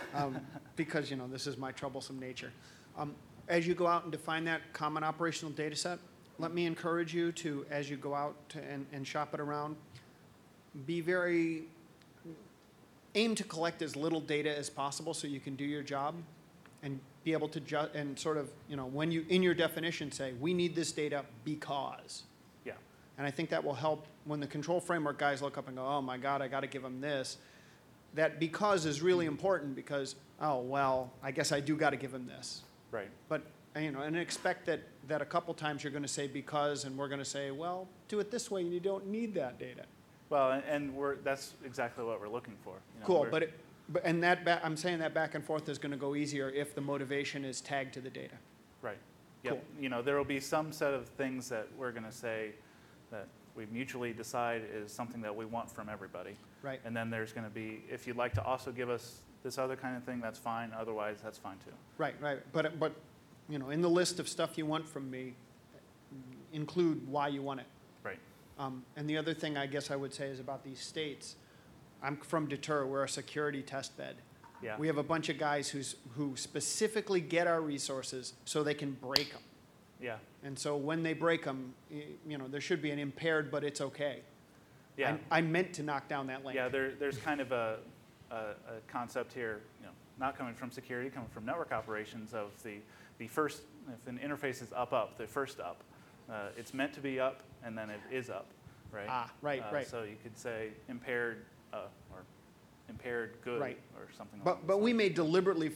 because this is my troublesome nature. As you go out and define that common operational data set, let me encourage you to, as you go out and shop it around, aim to collect as little data as possible so you can do your job and be able to and sort of, when you, in your definition, say, we need this data because. Yeah. And I think that will help when the control framework guys look up and go, oh my God, I got to give them this. That because is really important because, oh, well, I guess I do got to give them this. Right. But, and expect that a couple times you're going to say because, and we're going to say, well, do it this way, and you don't need that data. Well, and that's exactly what we're looking for. Cool, I'm saying that back and forth is going to go easier if the motivation is tagged to the data. Right. Yep. Cool. There will be some set of things that we're going to say that we mutually decide is something that we want from everybody. Right. And then there's going to be, if you'd like to also give us this other kind of thing, that's fine. Otherwise, that's fine too. Right. But in the list of stuff you want from me, include why you want it. Right. And the other thing I guess I would say is about these states. I'm from Deter. We're a security test bed. Yeah. We have a bunch of guys who specifically get our resources so they can break them. Yeah. And so when they break them, there should be an impaired, but it's okay. Yeah. I meant to knock down that link. Yeah. There's kind of a concept here, not coming from security, coming from network operations of the first. If an interface is up, the first up, it's meant to be up, and then it is up, right? Right. So you could say impaired or impaired good, right, or something. But we may deliberately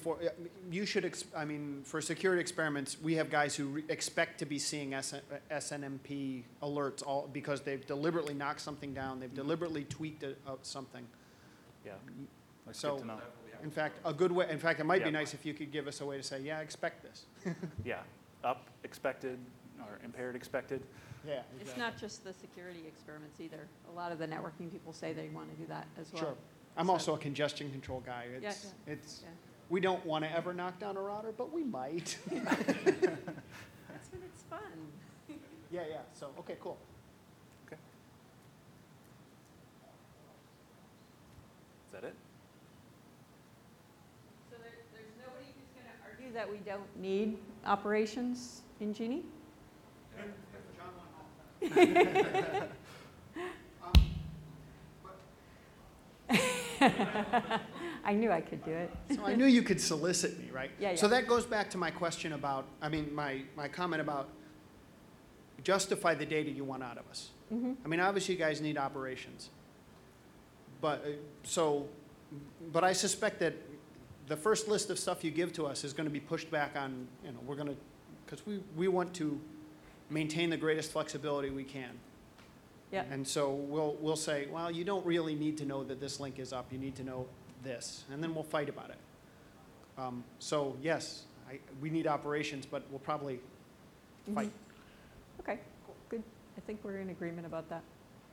for security experiments, we have guys who expect to be seeing SNMP alerts because they've deliberately knocked something down, they've deliberately tweaked something. Yeah. That's so, good to know. In fact, it might be nice if you could give us a way to say, yeah, expect this. Yeah, up expected or impaired expected. Yeah, exactly. It's not just the security experiments either. A lot of the networking people say they want to do that as well. Sure. I'm also a congestion control guy. We don't want to ever knock down a router, but we might. That's when it's fun. Yeah. So, okay, cool. Okay. Is that it? So there's nobody who's going to argue that we don't need operations in Genie? I knew I could do it. So I knew you could solicit me, right? Yeah. So that goes back to my question about, my comment about justify the data you want out of us. Mm-hmm. Obviously you guys need operations. But I suspect that the first list of stuff you give to us is going to be pushed back on, because we want to maintain the greatest flexibility we can. Yeah. And so we'll say, well, you don't really need to know that this link is up. You need to know this. And then we'll fight about it. So yes, we need operations, but we'll probably fight. Okay, good. I think we're in agreement about that.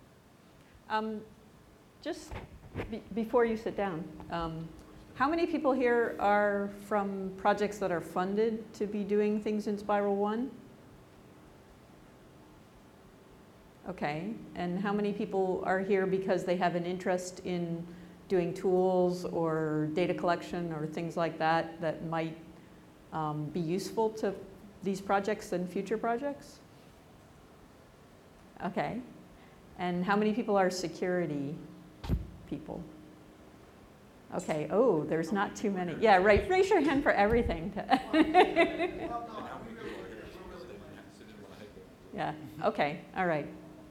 Just before you sit down, how many people here are from projects that are funded to be doing things in Spiral 1? Okay, and how many people are here because they have an interest in doing tools or data collection or things like that might be useful to these projects and future projects? Okay, and how many people are security people? Okay, oh, there's not too many. Yeah, right, raise your hand for everything. Yeah, okay, all right.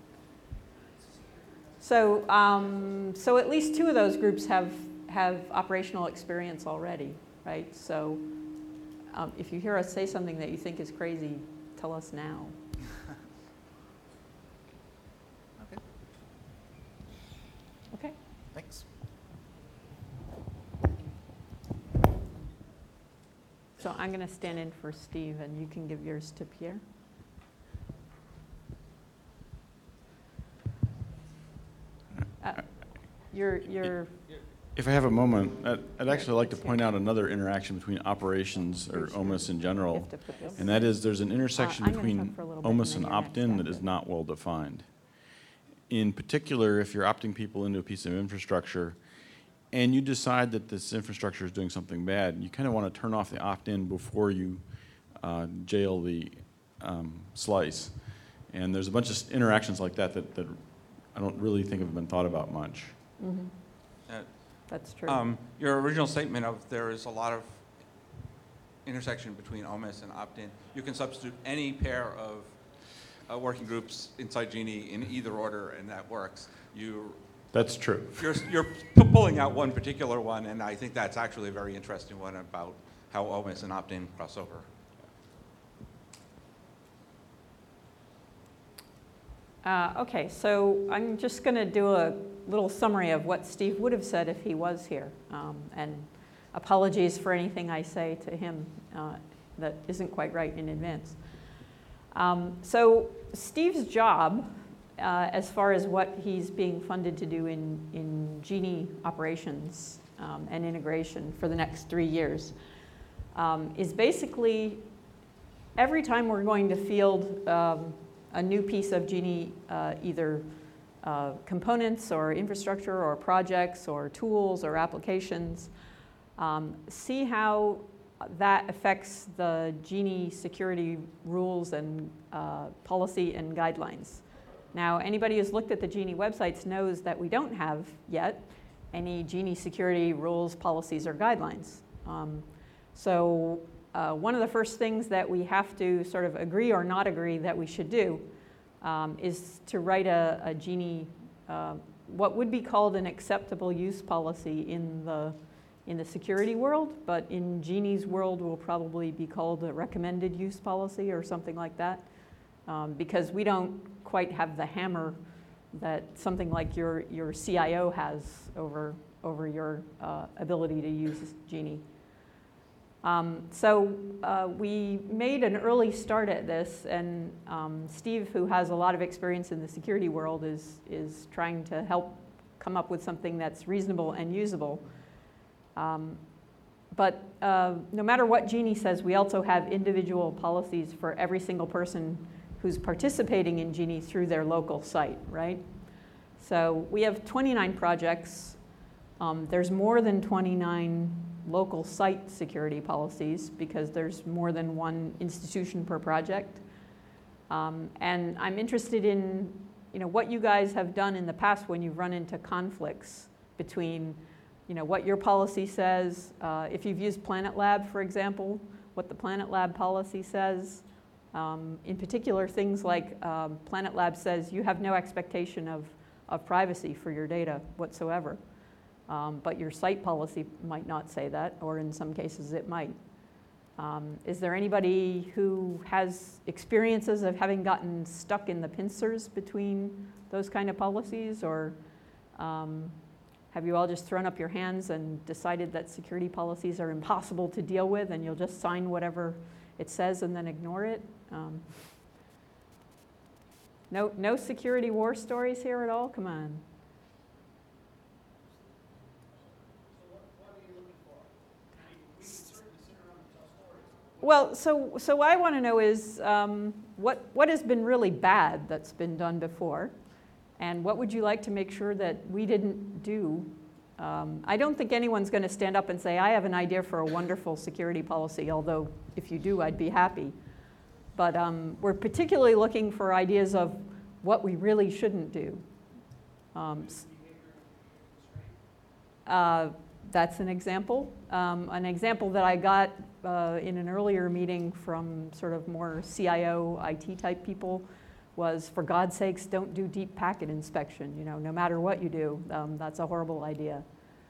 So, so at least two of those groups have operational experience already, right? So if you hear us say something that you think is crazy, tell us now. Okay. Okay. Thanks. So I'm going to stand in for Steve, and you can give yours to Pierre. If I have a moment, I'd actually like to point out another interaction between operations or OMIS in general, and that is there's an intersection between OMIS and opt-in that is not well defined. In particular, if you're opting people into a piece of infrastructure, and you decide that this infrastructure is doing something bad, you kind of want to turn off the opt-in before you jail the slice. And there's a bunch of interactions like that I don't really think have been thought about much. Mm-hmm. That's true. Your original statement of there is a lot of intersection between OMIS and opt-in. You can substitute any pair of working groups inside Genie in either order, and that works. That's true. You're pulling out one particular one, and I think that's actually a very interesting one about how OMIS and opt-in cross over. Okay, so I'm just going to do a little summary of what Steve would have said if he was here. And apologies for anything I say to him that isn't quite right in advance. So Steve's job, as far as what he's being funded to do in Genie operations and integration for the next 3 years, is basically every time we're going to field a new piece of Genie, either components or infrastructure or projects or tools or applications, see how that affects the Genie security rules and policy and guidelines. Now, anybody who's looked at the Genie websites knows that we don't have yet any Genie security rules, policies, or guidelines. So one of the first things that we have to sort of agree or not agree that we should do is to write a Genie, what would be called an acceptable use policy in the security world, but in Genie's world will probably be called a recommended use policy or something like that, because we don't quite have the hammer that something like your CIO has over your ability to use Genie. So we made an early start at this, and Steve, who has a lot of experience in the security world, is trying to help come up with something that's reasonable and usable. But no matter what Genie says, we also have individual policies for every single person who's participating in Genie through their local site, right? So we have 29 projects. There's more than 29 local site security policies because there's more than one institution per project. And I'm interested in what you guys have done in the past when you've run into conflicts between what your policy says, if you've used Planet Lab, for example, what the Planet Lab policy says. In particular, things like Planet Lab says you have no expectation of privacy for your data whatsoever. But your site policy might not say that, or in some cases it might. Is there anybody who has experiences of having gotten stuck in the pincers between those kind of policies, or have you all just thrown up your hands and decided that security policies are impossible to deal with and you'll just sign whatever it says and then ignore it? No security war stories here at all? Come on. Well, so what I want to know is what has been really bad that's been done before, and what would you like to make sure that we didn't do? I don't think anyone's going to stand up and say, I have an idea for a wonderful security policy, although if you do, I'd be happy. But we're particularly looking for ideas of what we really shouldn't do. That's an example. An example that I got in an earlier meeting from sort of more CIO, IT type people was, for God's sakes, don't do deep packet inspection. No matter what you do, that's a horrible idea.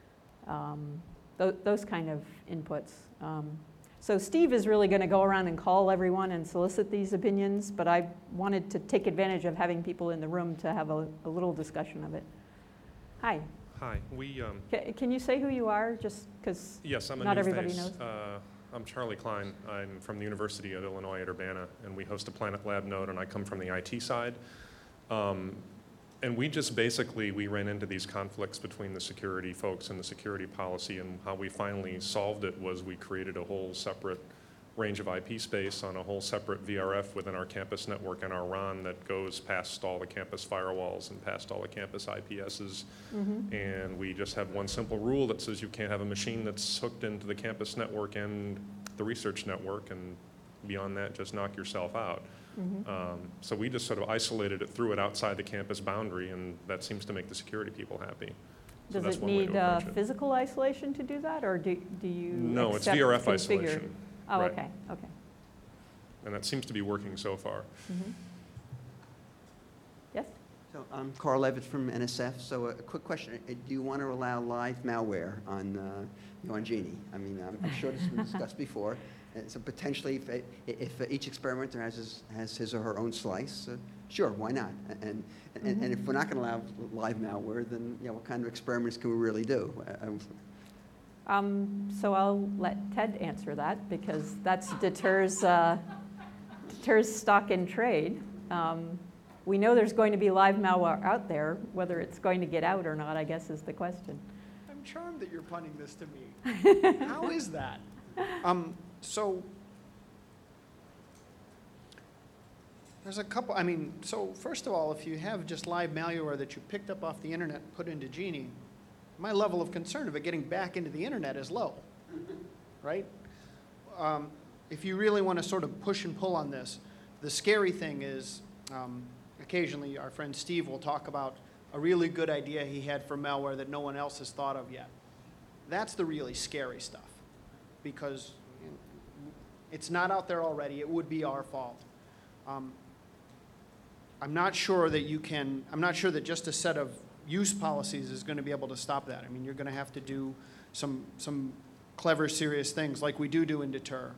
Those kind of inputs. So Steve is really going to go around and call everyone and solicit these opinions, but I wanted to take advantage of having people in the room to have a little discussion of it. Hi. Hi. Can you say who you are, just because yes, I'm a not new everybody face. knows? I'm Charlie Klein. I'm from the University of Illinois at Urbana, and we host a Planet Lab node, and I come from the IT side. And we just basically, we ran into these conflicts between the security folks and the security policy, and how we finally solved it was we created a whole separate range of IP space on a whole separate VRF within our campus network and our RON that goes past all the campus firewalls and past all the campus IPSs. And we just have one simple rule that says you can't have a machine that's hooked into the campus network and the research network, and beyond that, just knock yourself out. So we just sort of isolated it, threw it outside the campus boundary, and that seems to make the security people happy. So Does that's it one way to need approach it. physical isolation to do that, or do you No, it's accept VRF configure? isolation. Oh, Right. okay, okay. And that seems to be working so far. Yes? So I'm Carl Levitt from NSF. So a quick question. Do you want to allow live malware on Genie? I mean, I'm sure this has been discussed before. So potentially, if each experimenter has his or her own slice, sure, why not? And if we're not going to allow live malware, then what kind of experiments can we really do? So I'll let Ted answer that, because that deters stock in trade. We know there's going to be live malware out there. Whether it's going to get out or not, I guess, is the question. I'm charmed that you're punting this to me. How is that? So there's a couple, so first of all, if you have just live malware that you picked up off the internet and put into Genie, my level of concern of it getting back into the internet is low, right? If you really want to sort of push and pull on this, the scary thing is occasionally our friend Steve will talk about a really good idea he had for malware that no one else has thought of yet. That's the really scary stuff, because it's not out there already. It would be our fault. I'm not sure that just a set of use policies is going to be able to stop that. I mean, you're going to have to do some clever, serious things like we do in Deter.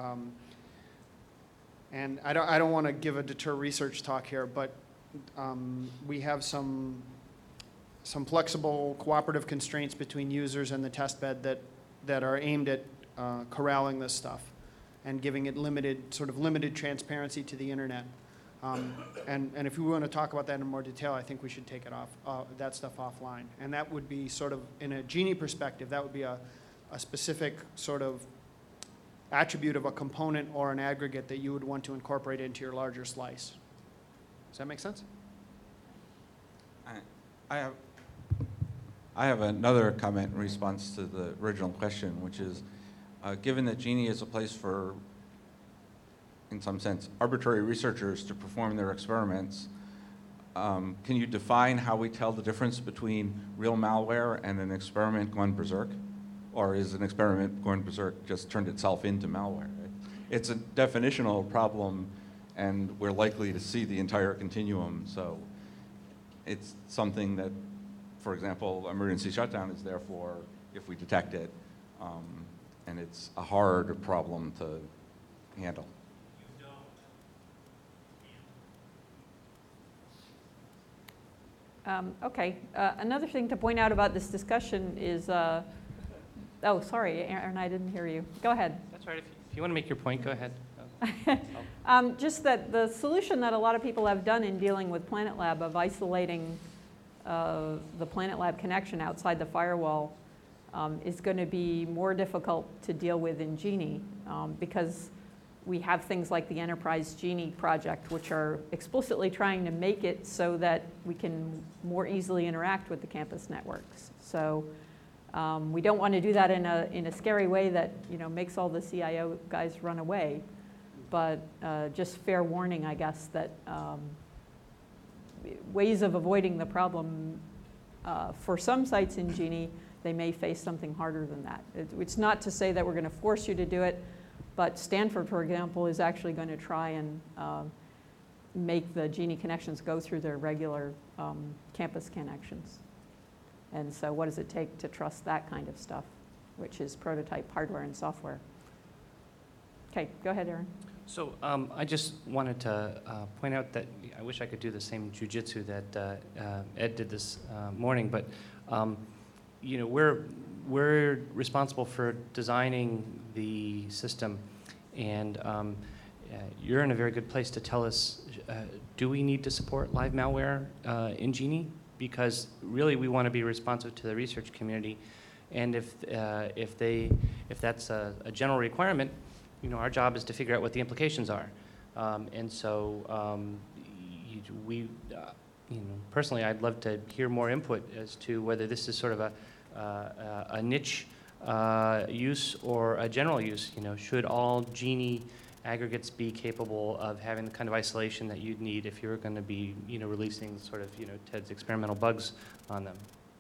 And I don't want to give a Deter research talk here, but we have some flexible cooperative constraints between users and the test bed that are aimed at corralling this stuff and giving it limited transparency to the internet. And if we want to talk about that in more detail, I think we should take it that stuff offline. And that would be sort of, in a Genie perspective, that would be a specific sort of attribute of a component or an aggregate that you would want to incorporate into your larger slice. Does that make sense? I have another comment in response to the original question, which is, given that Genie is a place for, in some sense, arbitrary researchers to perform their experiments, can you define how we tell the difference between real malware and an experiment gone berserk? Or is an experiment going berserk just turned itself into malware? It's a definitional problem, and we're likely to see the entire continuum. So it's something that, for example, emergency shutdown is there for if we detect it, and it's a hard problem to handle. Okay. Another thing to point out about this discussion is, oh, sorry, Aaron, I didn't hear you. Go ahead. That's right. If you want to make your point, go ahead. Just that the solution that a lot of people have done in dealing with Planet Lab of isolating the Planet Lab connection outside the firewall is going to be more difficult to deal with in Genie because we have things like the Enterprise Genie project, which are explicitly trying to make it so that we can more easily interact with the campus networks. So we don't want to do that in a scary way that makes all the CIO guys run away. But just fair warning, I guess, that ways of avoiding the problem for some sites in Genie, they may face something harder than that. It's not to say that we're going to force you to do it, but Stanford, for example, is actually going to try and make the Genie connections go through their regular campus connections. And so what does it take to trust that kind of stuff, which is prototype hardware and software? Okay, go ahead, Aaron. So I just wanted to point out that I wish I could do the same jujitsu that Ed did this morning, but we're responsible for designing the system, and you're in a very good place to tell us, do we need to support live malware in Genie? Because really we want to be responsive to the research community, and if that's a general requirement, our job is to figure out what the implications are. And so personally, I'd love to hear more input as to whether this is sort of a niche use or a general use. Should all Genie aggregates be capable of having the kind of isolation that you'd need if you were going to be, releasing sort of, TED's experimental bugs on them?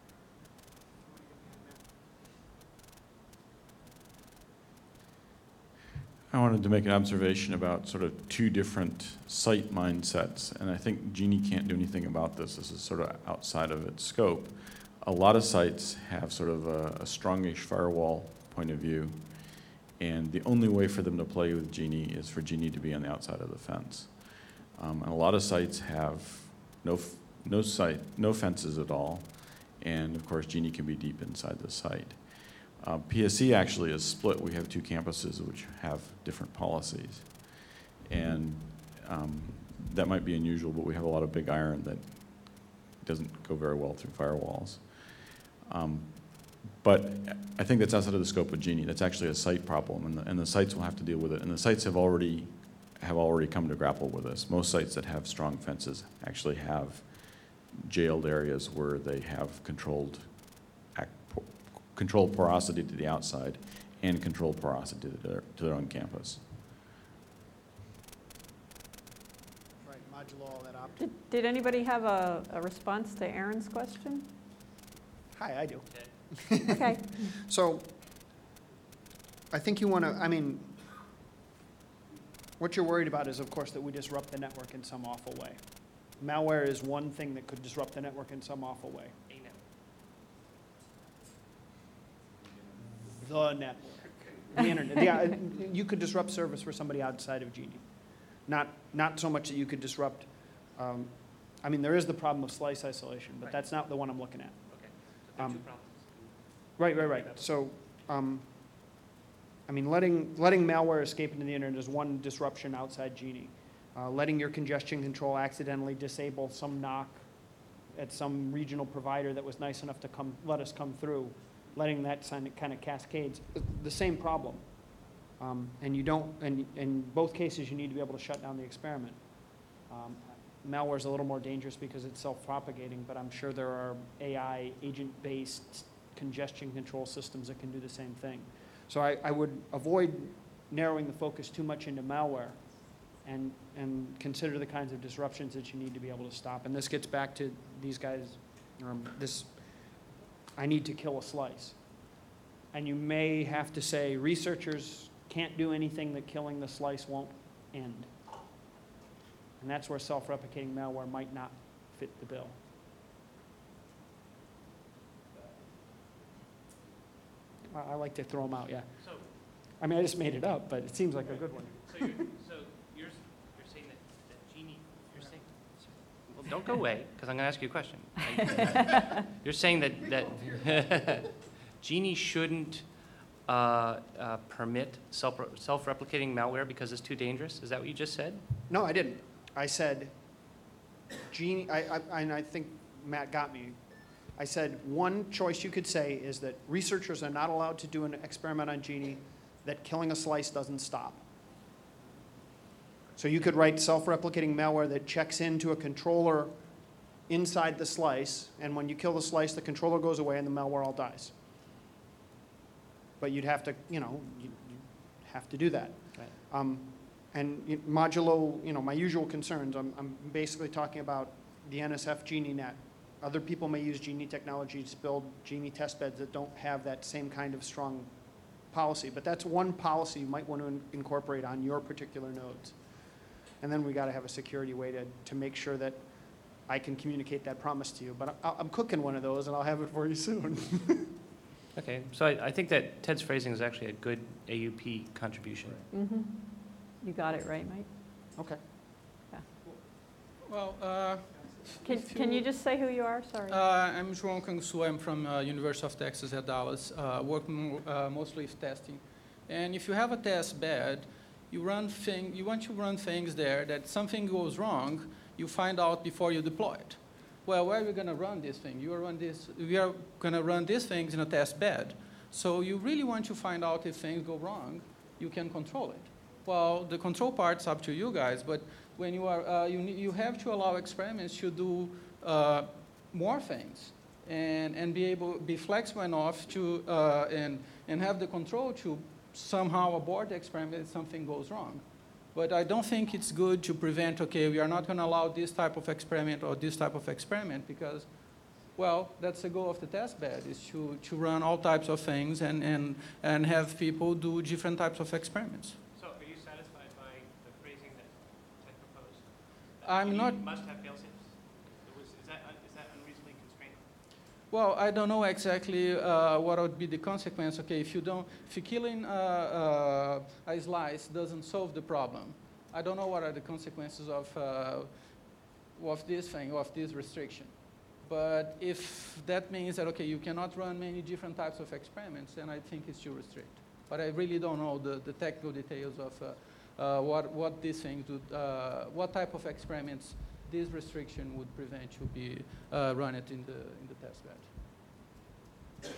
I wanted to make an observation about sort of two different site mindsets, and I think Genie can't do anything about this. This is sort of outside of its scope. A lot of sites have sort of a strongish firewall point of view, and the only way for them to play with Genie is for Genie to be on the outside of the fence. And a lot of sites have no fences at all, and of course Genie can be deep inside the site. PSC actually is split. We have two campuses which have different policies. And that might be unusual, but we have a lot of big iron that doesn't go very well through firewalls. But I think that's outside of the scope of Genie. That's actually a site problem, and the sites will have to deal with it. And the sites have already come to grapple with this. Most sites that have strong fences actually have jailed areas where they have controlled porosity to the outside and controlled porosity to their own campus. Right, modulo all that option. Did anybody have a response to Aaron's question? Hi, I do. Okay. So I think you want to, what you're worried about is, of course, that we disrupt the network in some awful way. Malware is one thing that could disrupt the network in some awful way. The network, the internet. You could disrupt service for somebody outside of Genie. Not so much that you could disrupt, there is the problem of slice isolation, but that's not the one I'm looking at. Okay, so there are two problems. Right. So, letting malware escape into the internet is one disruption outside Genie. Letting your congestion control accidentally disable some NOC at some regional provider that was nice enough to let us come through, letting that kind of cascades, the same problem. In both cases, you need to be able to shut down the experiment. Malware is a little more dangerous because it's self-propagating, but I'm sure there are AI agent-based congestion control systems that can do the same thing. So I would avoid narrowing the focus too much into malware and consider the kinds of disruptions that you need to be able to stop. And this gets back to these guys, I need to kill a slice. And you may have to say researchers can't do anything that killing the slice won't end. And that's where self-replicating malware might not fit the bill. I like to throw them out, yeah. So, I just made it up, but it seems like a good one. So you're saying that Genie, well, don't go away, because I'm going to ask you a question. You're saying that Genie shouldn't permit self-replicating malware because it's too dangerous? Is that what you just said? No, I didn't. I said, Genie, and I think Matt got me. I said one choice you could say is that researchers are not allowed to do an experiment on Genie that killing a slice doesn't stop. So you could write self-replicating malware that checks into a controller inside the slice, and when you kill the slice, the controller goes away and the malware all dies. But you'd have to, you'd have to do that. Right. And modulo, my usual concerns, I'm basically talking about the NSF Genie net. Other people may use Genie technology to build Genie testbeds that don't have that same kind of strong policy. But that's one policy you might want to incorporate on your particular nodes. And then we got to have a security way to make sure that I can communicate that promise to you. But I'm cooking one of those, and I'll have it for you soon. Okay, so I think that Ted's phrasing is actually a good AUP contribution. Mm-hmm. You got it right, Mike. Okay. Yeah. Well, Can you just say who you are? Sorry. I'm João Canguçu. I'm from University of Texas at Dallas, working mostly with testing. And if you have a test bed, you want to run things there that something goes wrong, you find out before you deploy it. Well, where are we going to run this thing? We are going to run these things in a test bed. So you really want to find out if things go wrong you can control it. Well, the control part's up to you guys, but when you are, you have to allow experiments to do more things and be flexible enough to and have the control to somehow abort the experiment if something goes wrong. But I don't think it's good to prevent, okay, we are not going to allow this type of experiment or this type of experiment because, well, that's the goal of the test bed, is to run all types of things and have people do different types of experiments. So are you satisfied by the phrasing that Ted proposed? I'm You not- must have fail-safes? Is that unreasonably constrained? Well, I don't know exactly what would be the consequence. Okay, if you're killing a slice doesn't solve the problem. I don't know what are the consequences of this thing, of this restriction. But if that means that, okay, you cannot run many different types of experiments, then I think it's too restrict. But I really don't know the technical details of what these things would, what type of experiments this restriction would prevent to be run it in the test bed.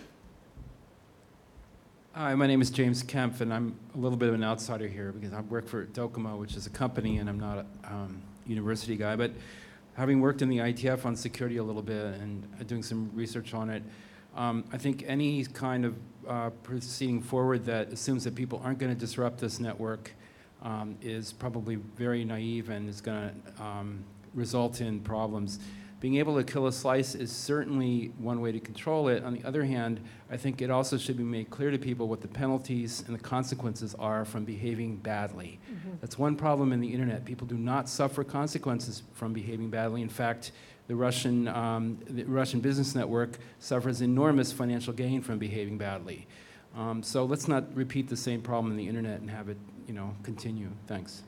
Hi, my name is James Kempf, and I'm a little bit of an outsider here because I work for Docomo, which is a company, and I'm not a university guy. But having worked in the IETF on security a little bit and doing some research on it, I think any kind of proceeding forward that assumes that people aren't going to disrupt this network is probably very naive and is going to result in problems. Being able to kill a slice is certainly one way to control it. On the other hand, I think it also should be made clear to people what the penalties and the consequences are from behaving badly. Mm-hmm. That's one problem in the internet. People do not suffer consequences from behaving badly. In fact, the Russian business network suffers enormous financial gain from behaving badly. So let's not repeat the same problem in the internet and have it, continue. Thanks.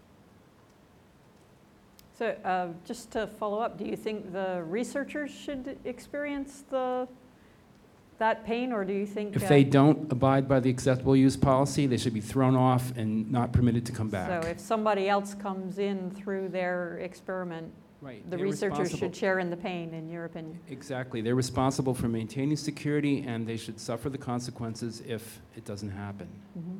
So just to follow up, do you think the researchers should experience that pain, or do you think... If they don't abide by the acceptable use policy, they should be thrown off and not permitted to come back. So if somebody else comes in through their experiment, Right. the They're researchers responsible. should share in the pain, in your opinion? Exactly. They're responsible for maintaining security, and they should suffer the consequences if it doesn't happen. Mhm.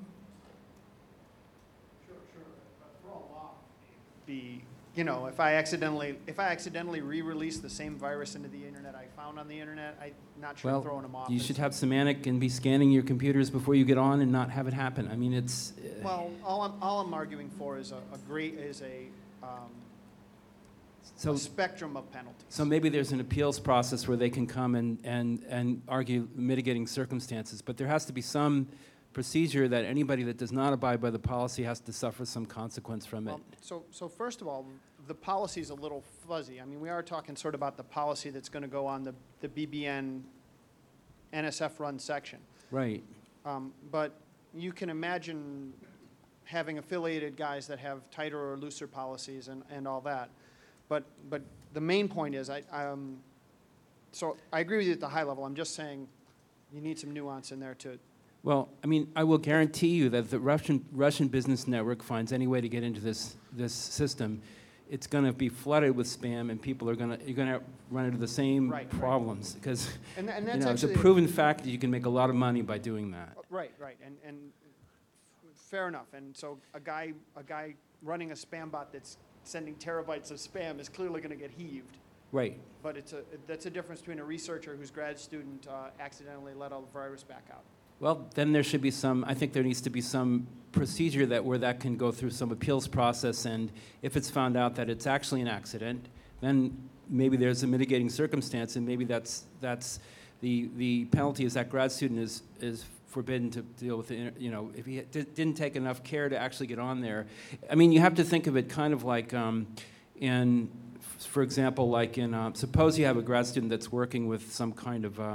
Sure. For all law, if I accidentally re-release the same virus into the internet I found on the internet, I'm not sure Well, throwing them off. you should have semantic and be scanning your computers before you get on and not have it happen. I mean, it's... Well, all I'm arguing for is a spectrum of penalties. So maybe there's an appeals process where they can come and argue mitigating circumstances, but there has to be some procedure that anybody that does not abide by the policy has to suffer some consequence from it. Well, so first of all, the policy is a little fuzzy. I mean, we are talking sort of about the policy that's going to go on the BBN NSF-run section. Right. But you can imagine having affiliated guys that have tighter or looser policies and all that. But the main point is, so I agree with you at the high level. I'm just saying you need some nuance in there to... Well, I mean, I will guarantee you that if the Russian business network finds any way to get into this system, it's going to be flooded with spam, and you're going to run into the same problems because and that's it's a actually proven fact that you can make a lot of money by doing that. Right, and fair enough. And so a guy running a spam bot that's sending terabytes of spam is clearly going to get heaved. Right. But that's a difference between a researcher whose grad student accidentally let a virus back out. Well, then there should be I think there needs to be some procedure where that can go through some appeals process, and if it's found out that it's actually an accident, then maybe there's a mitigating circumstance, and maybe that's the penalty is that grad student is forbidden to deal with it, if he didn't take enough care to actually get on there. I mean, you have to think of it kind of like for example, like suppose you have a grad student that's working with some kind of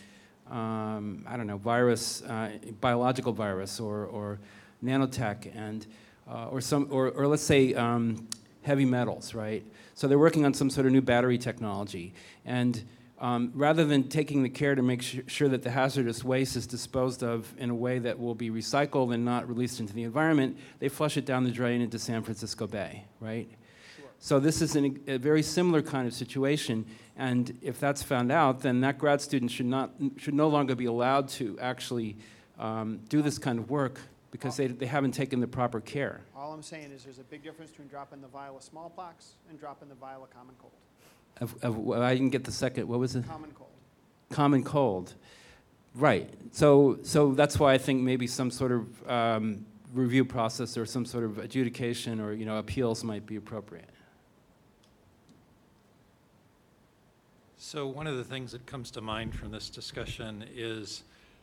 virus, biological virus or nanotech, and or let's say heavy metals, right? So they're working on some sort of new battery technology, and rather than taking the care to make sure that the hazardous waste is disposed of in a way that will be recycled and not released into the environment, they flush it down the drain into San Francisco Bay, right? So this is a very similar kind of situation, and if that's found out, then that grad student should no longer be allowed to actually do this kind of work because they haven't taken the proper care. All I'm saying is there's a big difference between dropping the vial of smallpox and dropping the vial of common cold. Well, I didn't get the second, what was it? Common cold. Common cold. Right. So that's why I think maybe some sort of review process or some sort of adjudication or, appeals might be appropriate. So one of the things that comes to mind from this discussion is,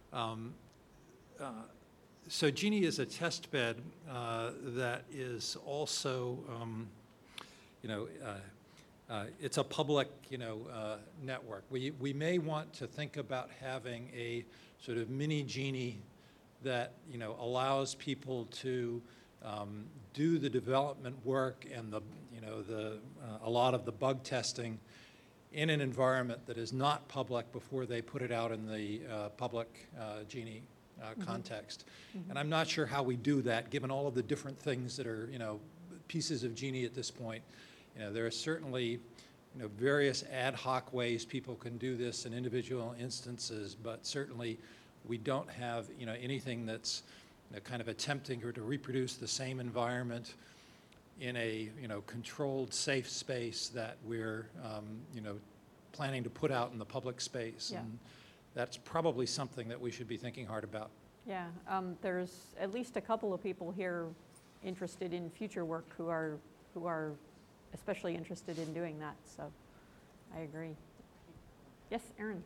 so Genie is a test bed that is also, it's a public, network. We may want to think about having a sort of mini Genie that, allows people to do the development work and a lot of the bug testing in an environment that is not public before they put it out in the public Genie context. And I'm not sure how we do that, given all of the different things that are, pieces of Genie at this point. There are certainly, various ad hoc ways people can do this in individual instances, but certainly we don't have, anything that's kind of attempting or to reproduce the same environment in a, controlled, safe space that we're, planning to put out in the public space. Yeah. And that's probably something that we should be thinking hard about. Yeah, there's at least a couple of people here interested in future work who are especially interested in doing that, so I agree. Yes, Aaron?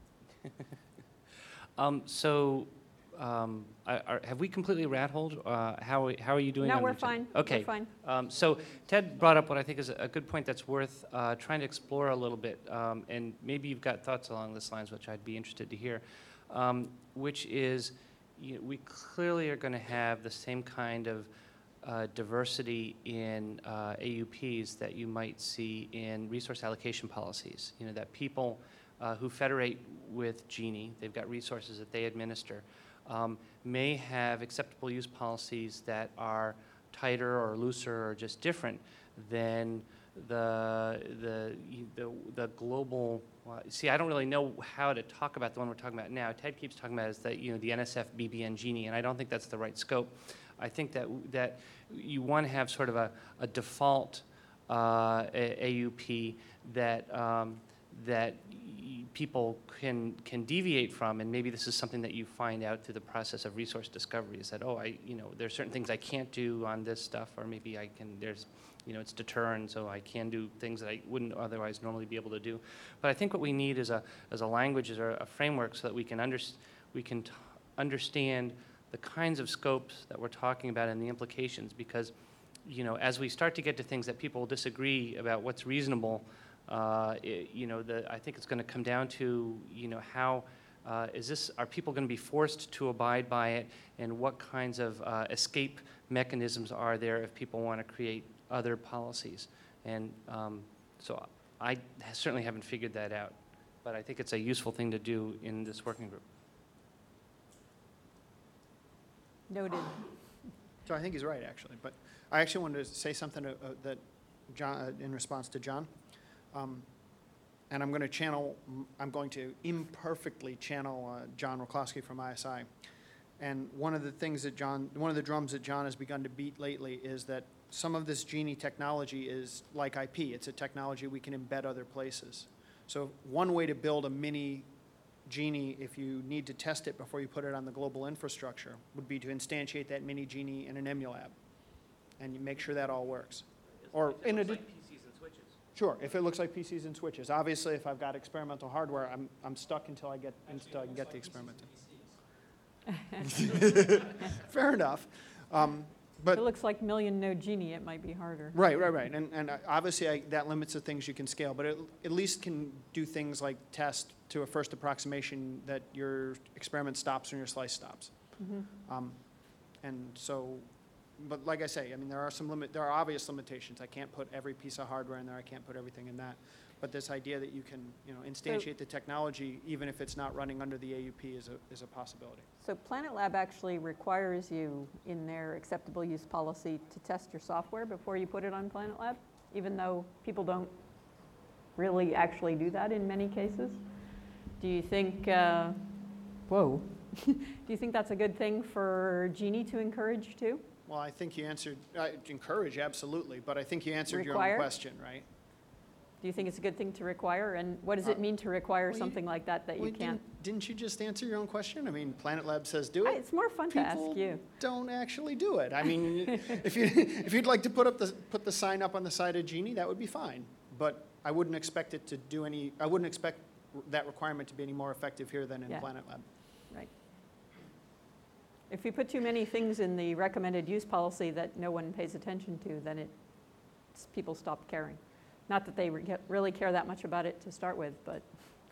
Have we completely rat-holed? How are you doing? No, on we're each other? fine. Okay. We're fine. So Ted brought up what I think is a good point that's worth trying to explore a little bit, and maybe you've got thoughts along this lines, which I'd be interested to hear, which is we clearly are going to have the same kind of diversity in AUPs that you might see in resource allocation policies. That people who federate with Genie, they've got resources that they administer, may have acceptable use policies that are tighter or looser or just different than the global. See, I don't really know how to talk about the one we're talking about now. Ted keeps talking about is that the NSF BBN Genie, and I don't think that's the right scope. I think that you want to have sort of a default AUP that people can deviate from, and maybe this is something that you find out through the process of resource discovery, is that, there's certain things I can't do on this stuff, or maybe I can, it's deterrent, so I can do things that I wouldn't otherwise normally be able to do. But I think what we need is a language, is a framework, so that we can understand the kinds of scopes that we're talking about and the implications, because, as we start to get to things that people disagree about what's reasonable, I think it's going to come down to, how are people going to be forced to abide by it, and what kinds of escape mechanisms are there if people want to create other policies. And so I certainly haven't figured that out, but I think it's a useful thing to do in this working group. Noted. So I think he's right, actually. But I actually wanted to say something that John, in response to John. And I'm going to imperfectly channel John Roklowski from ISI. And one of the drums that John has begun to beat lately is that some of this Genie technology is like IP. It's a technology we can embed other places. So one way to build a mini Genie, if you need to test it before you put it on the global infrastructure, would be to instantiate that mini Genie in an Emulab. And you make sure that all works. Or in a PCs and switches. Sure, if it looks like PCs and switches. Obviously, if I've got experimental hardware, I'm stuck until I can get the experimental. Fair enough. But If it looks like million node Genie, it might be harder. right. And obviously, that limits the things you can scale, but it at least can do things like test to a first approximation that your experiment stops when your slice stops. And so, but like I say, I mean, there are obvious limitations. I can't put every piece of hardware in there. I can't put everything in that. But this idea that you can, instantiate the technology, even if it's not running under the AUP, is a possibility. So Planet Lab actually requires you in their acceptable use policy to test your software before you put it on Planet Lab, even though people don't really actually do that in many cases. Do you think, whoa, do you think that's a good thing for Jeannie to encourage too? Well, I think you answered, encourage, absolutely, but I think you answered your Require? own question, right? Do you think it's a good thing to require? And what does it mean to require well, you- something like that Well, you can't? Didn't you just answer your own question? I mean, Planet Lab says do it. It's more fun to ask People you. don't actually do it. I mean, if you'd like to put the sign up on the side of Jeannie, that would be fine. But I wouldn't expect it to do any, I wouldn't expect that requirement to be any more effective here than in Yeah. Planet Lab. Right. If you put too many things in the recommended use policy that no one pays attention to, then people stop caring. Not that they really care that much about it to start with, but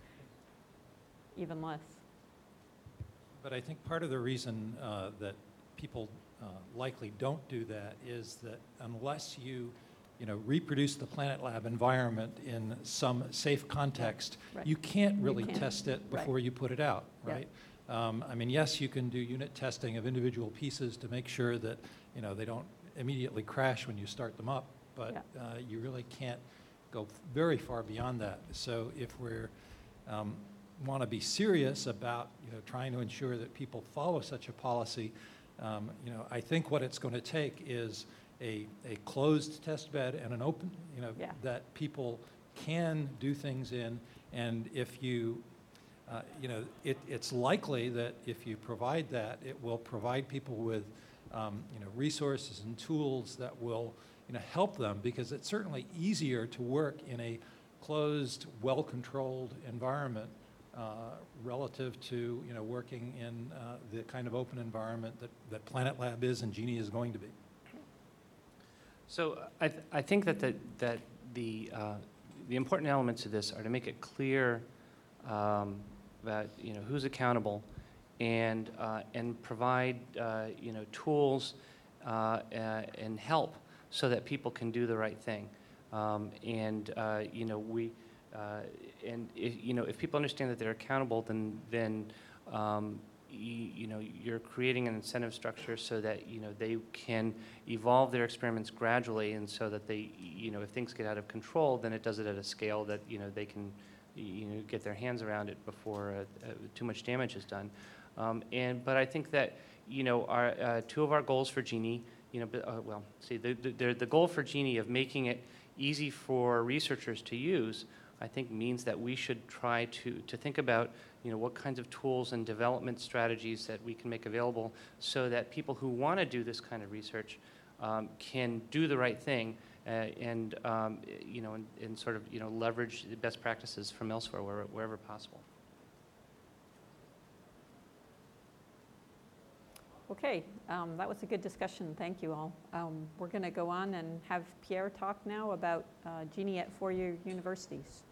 even less. But I think part of the reason that people likely don't do that is that unless you reproduce the Planet Lab environment in some safe context, Right. you can't You really can't. test it Right. before you put it out, Yeah. right? I mean, yes, you can do unit testing of individual pieces to make sure that they don't immediately crash when you start them up, but you really can't go very far beyond that. So if we're want to be serious about trying to ensure that people follow such a policy, I think what it's going to take is a closed test bed and an open, Yeah. that people can do things in. And if you, it's likely that if you provide that, it will provide people with, resources and tools that will, help them, because it's certainly easier to work in a closed, well-controlled environment relative to, working in the kind of open environment that Planet Lab is and Jeannie is going to be. So I think that the important elements of this are to make it clear that who's accountable, and provide tools and help so that people can do the right thing. If people understand that they're accountable, then you're creating an incentive structure so that they can evolve their experiments gradually, and so that they if things get out of control, then it does it at a scale that they can get their hands around it before too much damage is done. But I think that our two of our goals for Jeannie, the goal for Jeannie of making it easy for researchers to use, I think means that we should try to think about what kinds of tools and development strategies that we can make available so that people who want to do this kind of research can do the right thing and sort of leverage the best practices from elsewhere wherever possible. Okay, that was a good discussion. Thank you all. We're going to go on and have Pierre talk now about Jeannie at four-year universities.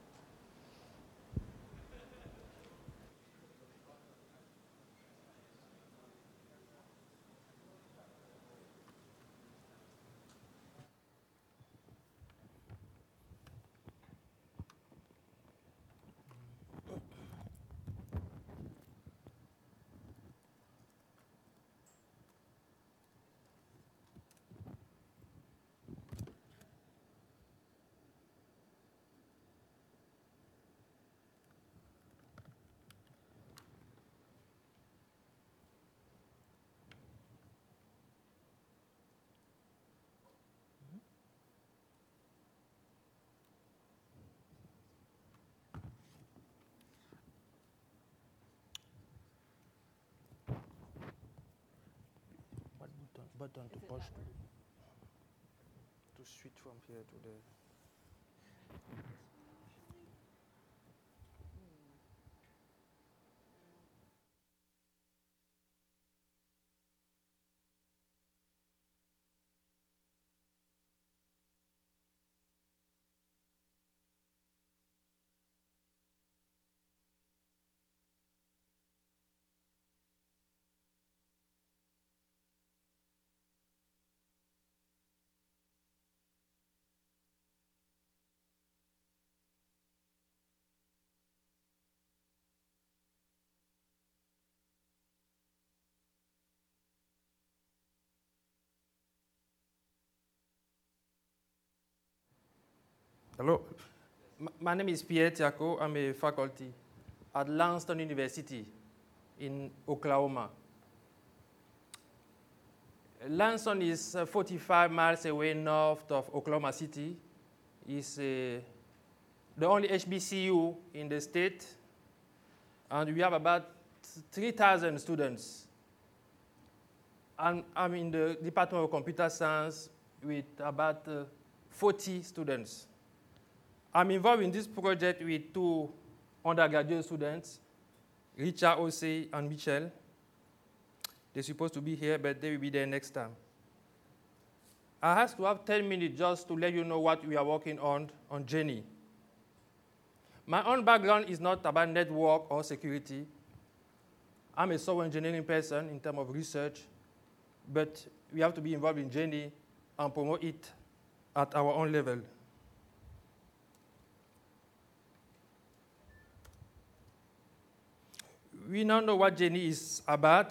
Button to push to switch from here to there. Hello, my name is Pierre Tiaco. I'm a faculty at Langston University in Oklahoma. Lansing is 45 miles away north of Oklahoma City. It's the only HBCU in the state, and we have about 3,000 students. I'm in the Department of Computer Science with about 40 students. I'm involved in this project with 2 undergraduate students, Richard Osei and Michelle. They're supposed to be here, but they will be there next time. I have to have 10 minutes just to let you know what we are working on Jenny. My own background is not about network or security. I'm a software engineering person in terms of research, but we have to be involved in Jenny and promote it at our own level. We now know what Jenny is about,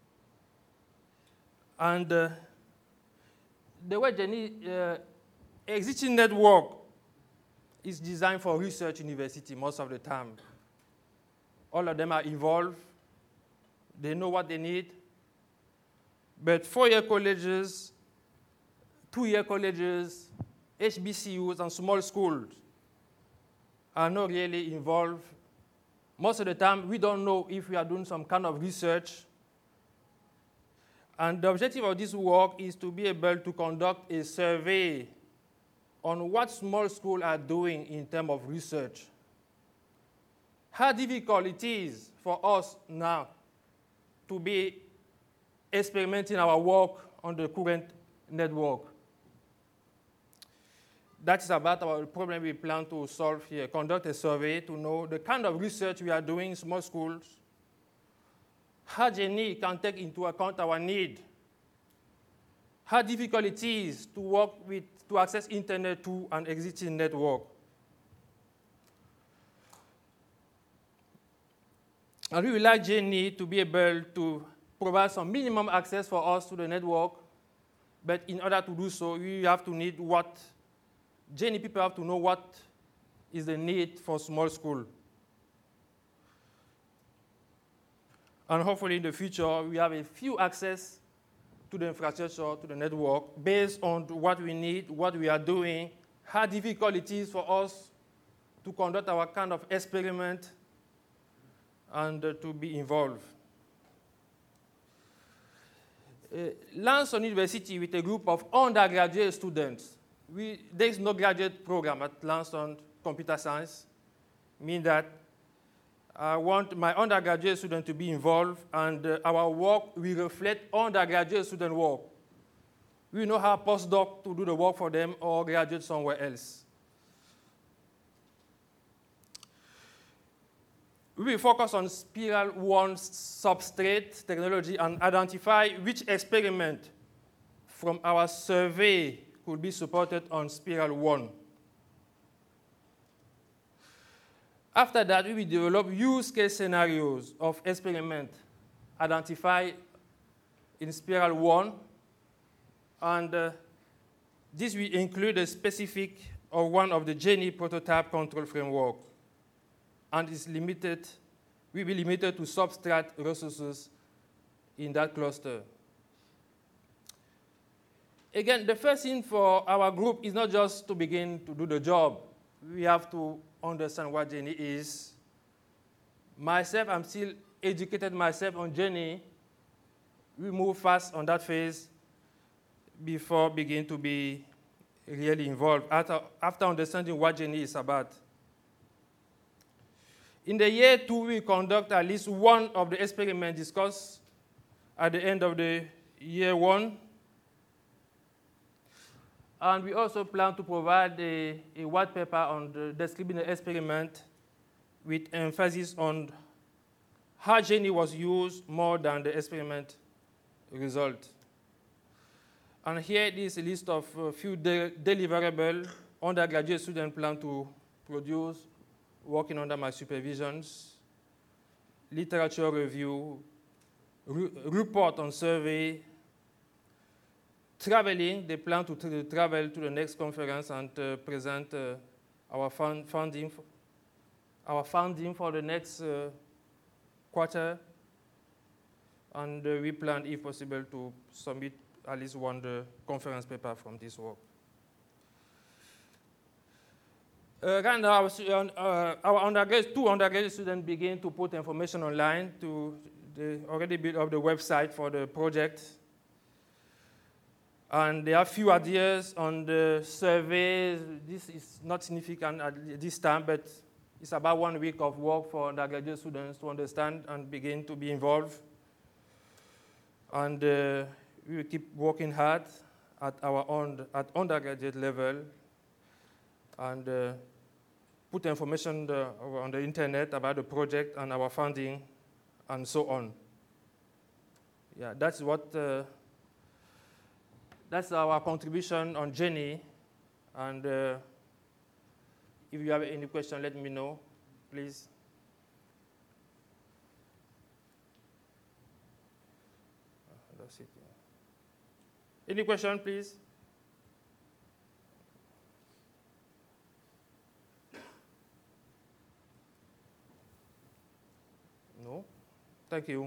and the way Jenny existing network is designed for research university most of the time. All of them are involved. They know what they need. But 4-year colleges, 2-year colleges, HBCUs, and small schools are not really involved. Most of the time, we don't know if we are doing some kind of research. And the objective of this work is to be able to conduct a survey on what small schools are doing in terms of research. How difficult it is for us now to be experimenting our work on the current network. That is about our problem we plan to solve here. Conduct a survey to know the kind of research we are doing in small schools, how Jenny can take into account our need, how difficult it is to work with, to access internet to an existing network. And we would like Jenny to be able to provide some minimum access for us to the network, but in order to do so, we have to need what Jenny people have to know what is the need for small school. And hopefully in the future, we have a few access to the infrastructure, to the network, based on what we need, what we are doing, how difficult it is for us to conduct our kind of experiment and to be involved. Lansing University with a group of undergraduate students. There is no graduate program at Lansing Computer Science, meaning that I want my undergraduate students to be involved, and our work will reflect undergraduate student work. We know how postdoc to do the work for them or graduate somewhere else. We will focus on Spiral 1 substrate technology and identify which experiment from our survey could be supported on Spiral 1. After that, we will develop use case scenarios of experiment identified in Spiral 1, and this will include a specific or one of the Jenny prototype control framework, and is limited, will be limited to substrate resources in that cluster. Again, the first thing for our group is not just to begin to do the job. We have to understand what Jenny is. Myself, I'm still educated myself on Jenny. We move fast on that phase before beginning to be really involved, after understanding what Jenny is about. In the year 2, we conduct at least one of the experiments discussed at the end of the year 1. And we also plan to provide a white paper on describing the experiment with emphasis on how Jenny was used more than the experiment result. And here is a list of a few deliverables undergraduate students plan to produce, working under my supervisions: literature review, report on survey, traveling. They plan to travel to the next conference and present our funding for the next quarter. And we plan, if possible, to submit at least one conference paper from this work. Right now, two undergraduate students begin to put information online. They already built up the website for the project. And there are few ideas on the survey. This is not significant at this time, but it's about 1 week of work for undergraduate students to understand and begin to be involved. And we will keep working hard at undergraduate level and put information on the internet about the project and our funding and so on. Yeah, that's what. That's our contribution on Genie. And if you have any question, let me know, please. That's it. Yeah. Any question, please? No? Thank you.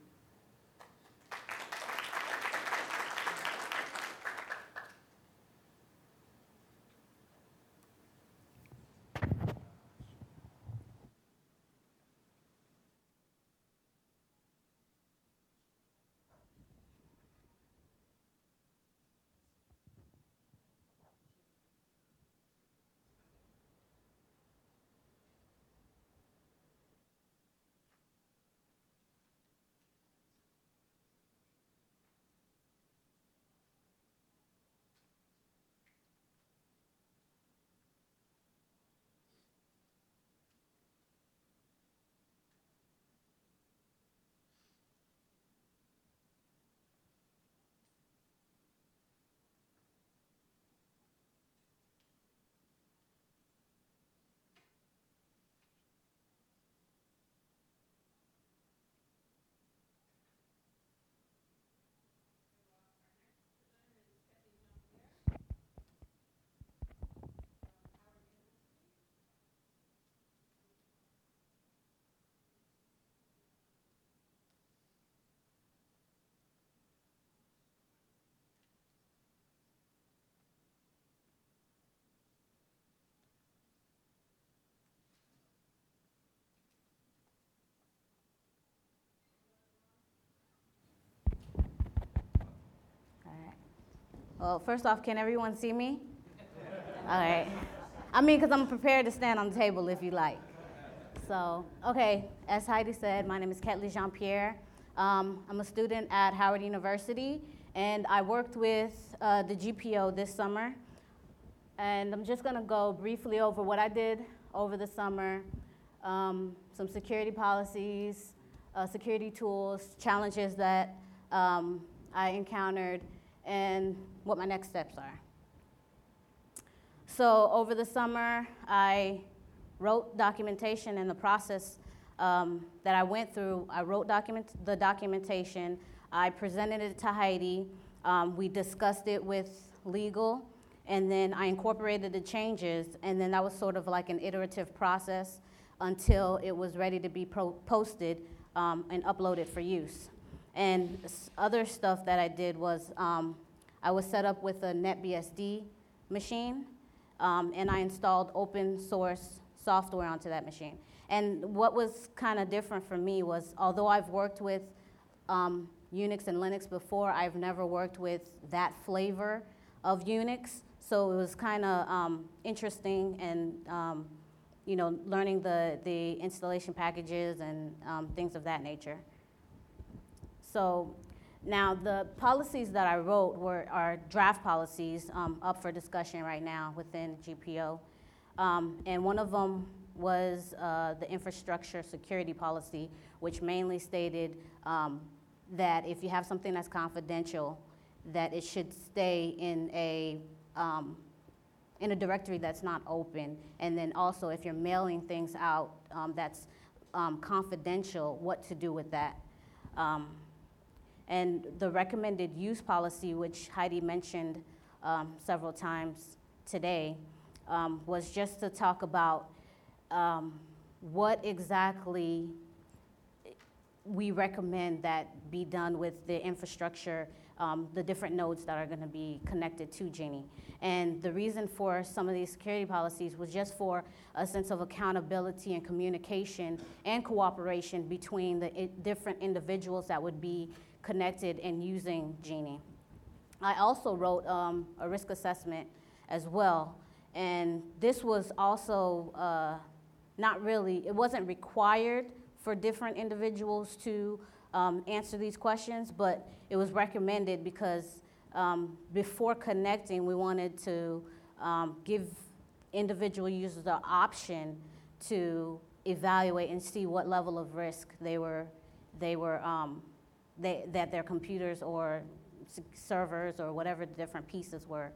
Well, first off, can everyone see me? All right. I mean, because I'm prepared to stand on the table if you like. So, okay, as Heidi said, my name is Ketley Jean-Pierre. I'm a student at Howard University, and I worked with the GPO this summer. And I'm just going to go briefly over what I did over the summer, some security policies, security tools, challenges that I encountered, and what my next steps are. So over the summer, I wrote documentation, and the process that I went through, I wrote the documentation, I presented it to Heidi, we discussed it with legal, and then I incorporated the changes, and then that was sort of like an iterative process until it was ready to be posted and uploaded for use. And other stuff that I did was I was set up with a NetBSD machine, and I installed open source software onto that machine. And what was kind of different for me was, although I've worked with Unix and Linux before, I've never worked with that flavor of Unix. So it was kind of interesting and learning the installation packages and things of that nature. So now the policies that I wrote are draft policies up for discussion right now within GPO. And one of them was the infrastructure security policy, which mainly stated that if you have something that's confidential, that it should stay in a directory that's not open. And then also if you're mailing things out that's confidential, what to do with that. And the recommended use policy, which Heidi mentioned several times today, was just to talk about what exactly we recommend that be done with the infrastructure, the different nodes that are going to be connected to Genie. And the reason for some of these security policies was just for a sense of accountability and communication and cooperation between the different individuals that would be connected and using Genie. I also wrote a risk assessment as well, and this was also not really, it wasn't required for different individuals to answer these questions, but it was recommended because before connecting, we wanted to give individual users the option to evaluate and see what level of risk that their computers or servers or whatever the different pieces were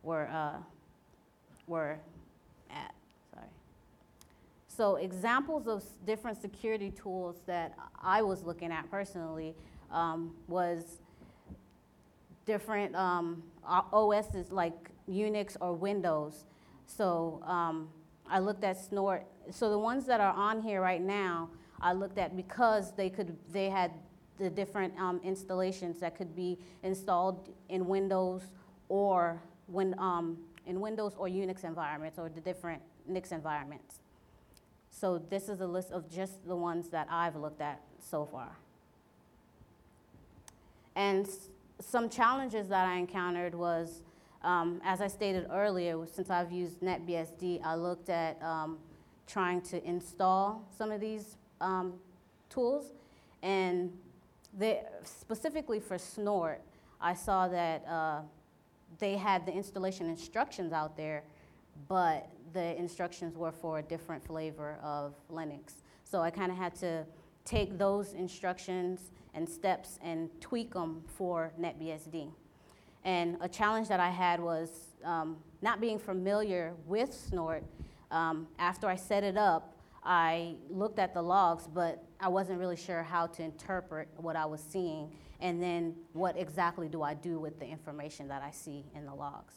at. Sorry. So examples of different security tools that I was looking at personally was different OSs like Unix or Windows. So I looked at Snort. So the ones that are on here right now, I looked at because they had the different installations that could be installed in Windows or in Windows or Unix environments or the different NIX environments. So this is a list of just the ones that I've looked at so far. And some challenges that I encountered was, as I stated earlier, since I've used NetBSD, I looked at trying to install some of these tools. And specifically for Snort, I saw that they had the installation instructions out there, but the instructions were for a different flavor of Linux. So I kind of had to take those instructions and steps and tweak them for NetBSD. And a challenge that I had was not being familiar with Snort. After I set it up, I looked at the logs, but I wasn't really sure how to interpret what I was seeing, and then what exactly do I do with the information that I see in the logs.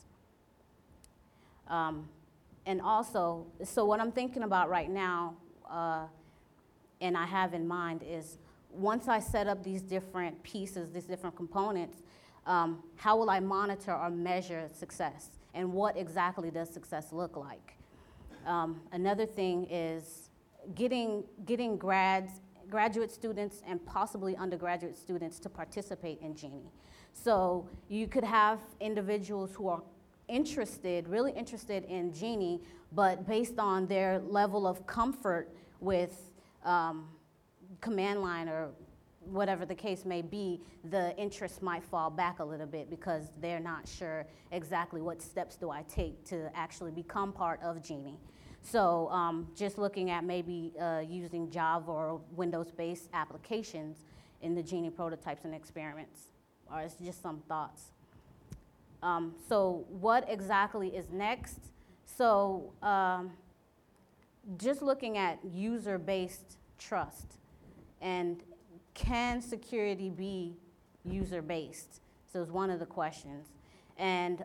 And also, so what I'm thinking about right now, and I have in mind is, once I set up these different pieces, these different components, how will I monitor or measure success? And what exactly does success look like? Another thing is getting graduate students and possibly undergraduate students to participate in Genie. So you could have individuals who are really interested in Genie, but based on their level of comfort with command line or whatever the case may be, the interest might fall back a little bit because they're not sure exactly what steps do I take to actually become part of Genie. So just looking at maybe using Java or Windows-based applications in the Genie prototypes and experiments, or it's just some thoughts. So what exactly is next? So just looking at user-based trust, and can security be user-based? So it's one of the questions. And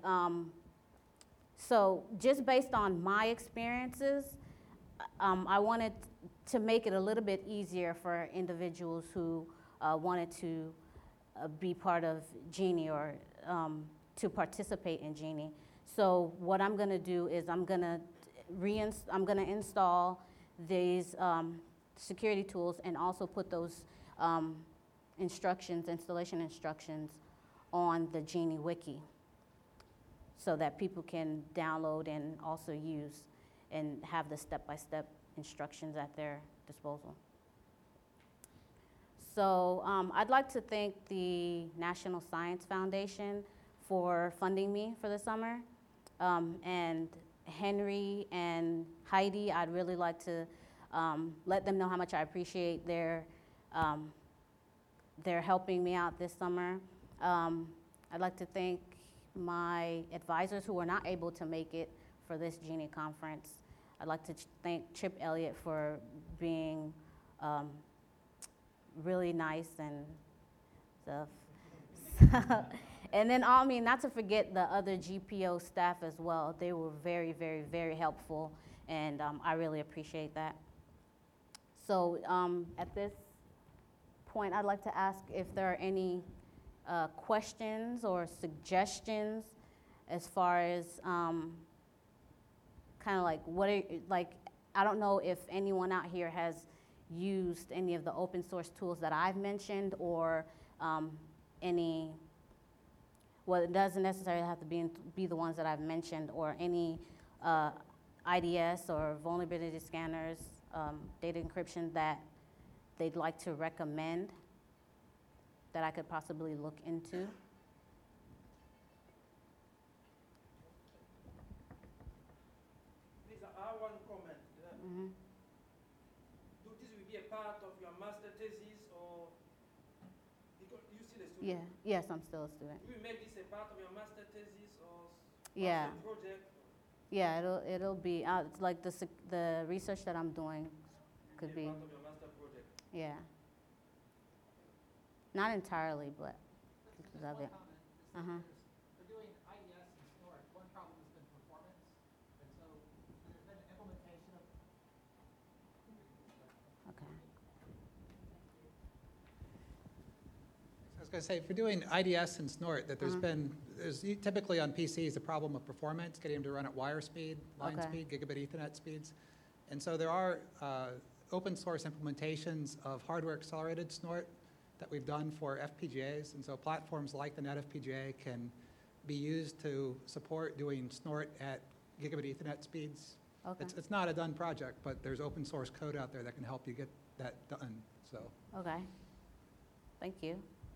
so just based on my experiences, I wanted to make it a little bit easier for individuals who wanted to be part of Genie or to participate in Genie. So what I'm going to do is I'm going to install these security tools and also put those installation instructions on the Genie wiki, so that people can download and also use and have the step-by-step instructions at their disposal. So I'd like to thank the National Science Foundation for funding me for the summer. And Henry and Heidi, I'd really like to let them know how much I appreciate their helping me out this summer. I'd like to thank my advisors who were not able to make it for this Genie conference. I'd like to thank Chip Elliott for being really nice and stuff. And then, not to forget the other GPO staff as well. They were very, very, very helpful, and I really appreciate that. So at this point, I'd like to ask if there are any questions or suggestions as far as kind of like I don't know if anyone out here has used any of the open source tools that I've mentioned, or well, it doesn't necessarily have to be the ones that I've mentioned, or any IDS or vulnerability scanners, data encryption that they'd like to recommend that I could possibly look into. Please, I have one comment. Mm-hmm. Do this will be a part of your master thesis, or because you still a student? Yeah. Yes, I'm still a student. Will you make this a part of your master thesis or Yeah. master project? Yeah, it'll be it's like the research that I'm doing could be. Part of your master project. Yeah. Not entirely, but pieces of it. Uh-huh. For doing IDS and SNORT, one problem has been performance, and so there's been implementation of. Okay. I was going to say, for doing IDS and SNORT, that there's typically on PCs a problem of performance, getting them to run at wire speed, line speed, gigabit Ethernet speeds. And so there are open source implementations of hardware accelerated SNORT that we've done for FPGAs. And so platforms like the NetFPGA can be used to support doing SNORT at gigabit Ethernet speeds. Okay. It's not a done project, but there's open source code out there that can help you get that done. So. Okay. Thank you.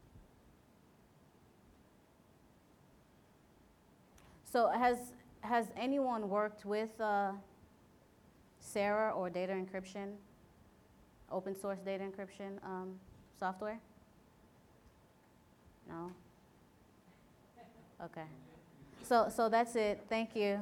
So has anyone worked with Sarah or data encryption, open source data encryption software? No? Okay. So that's it. Thank you.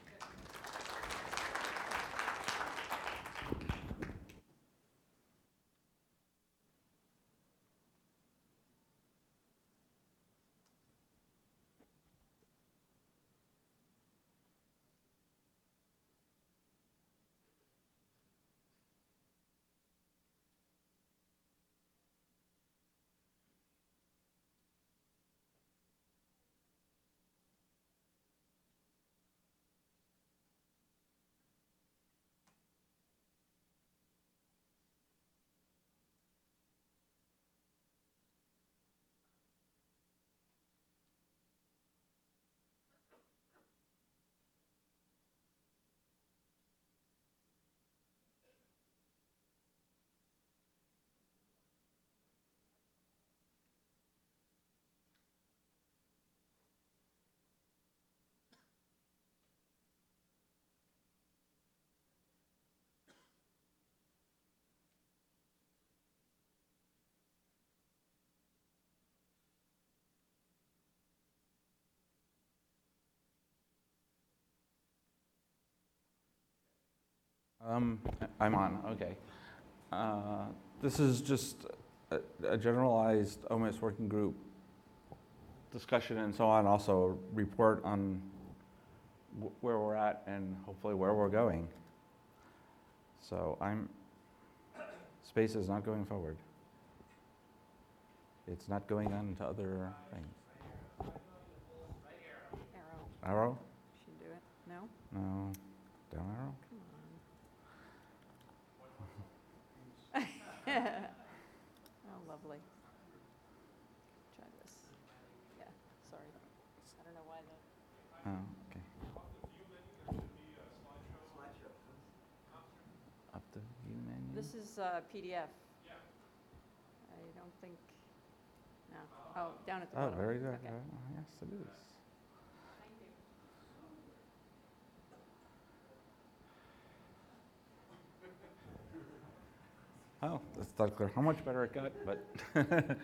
I'm on, okay. This is just a generalized OMIS working group discussion and so on, also a report on where we're at and hopefully where we're going. So space is not going forward. It's not going on to other things. Arrow? Should do it. No? No. Down arrow? Oh, lovely. Try this. Yeah, sorry. I don't know why the... Oh, okay. Up the view menu? This is PDF. I don't think... No. Oh, down at the Oh, bottom. very good. Okay. Yes, it is. Thank you. Oh, that's not clear how much better it got, but.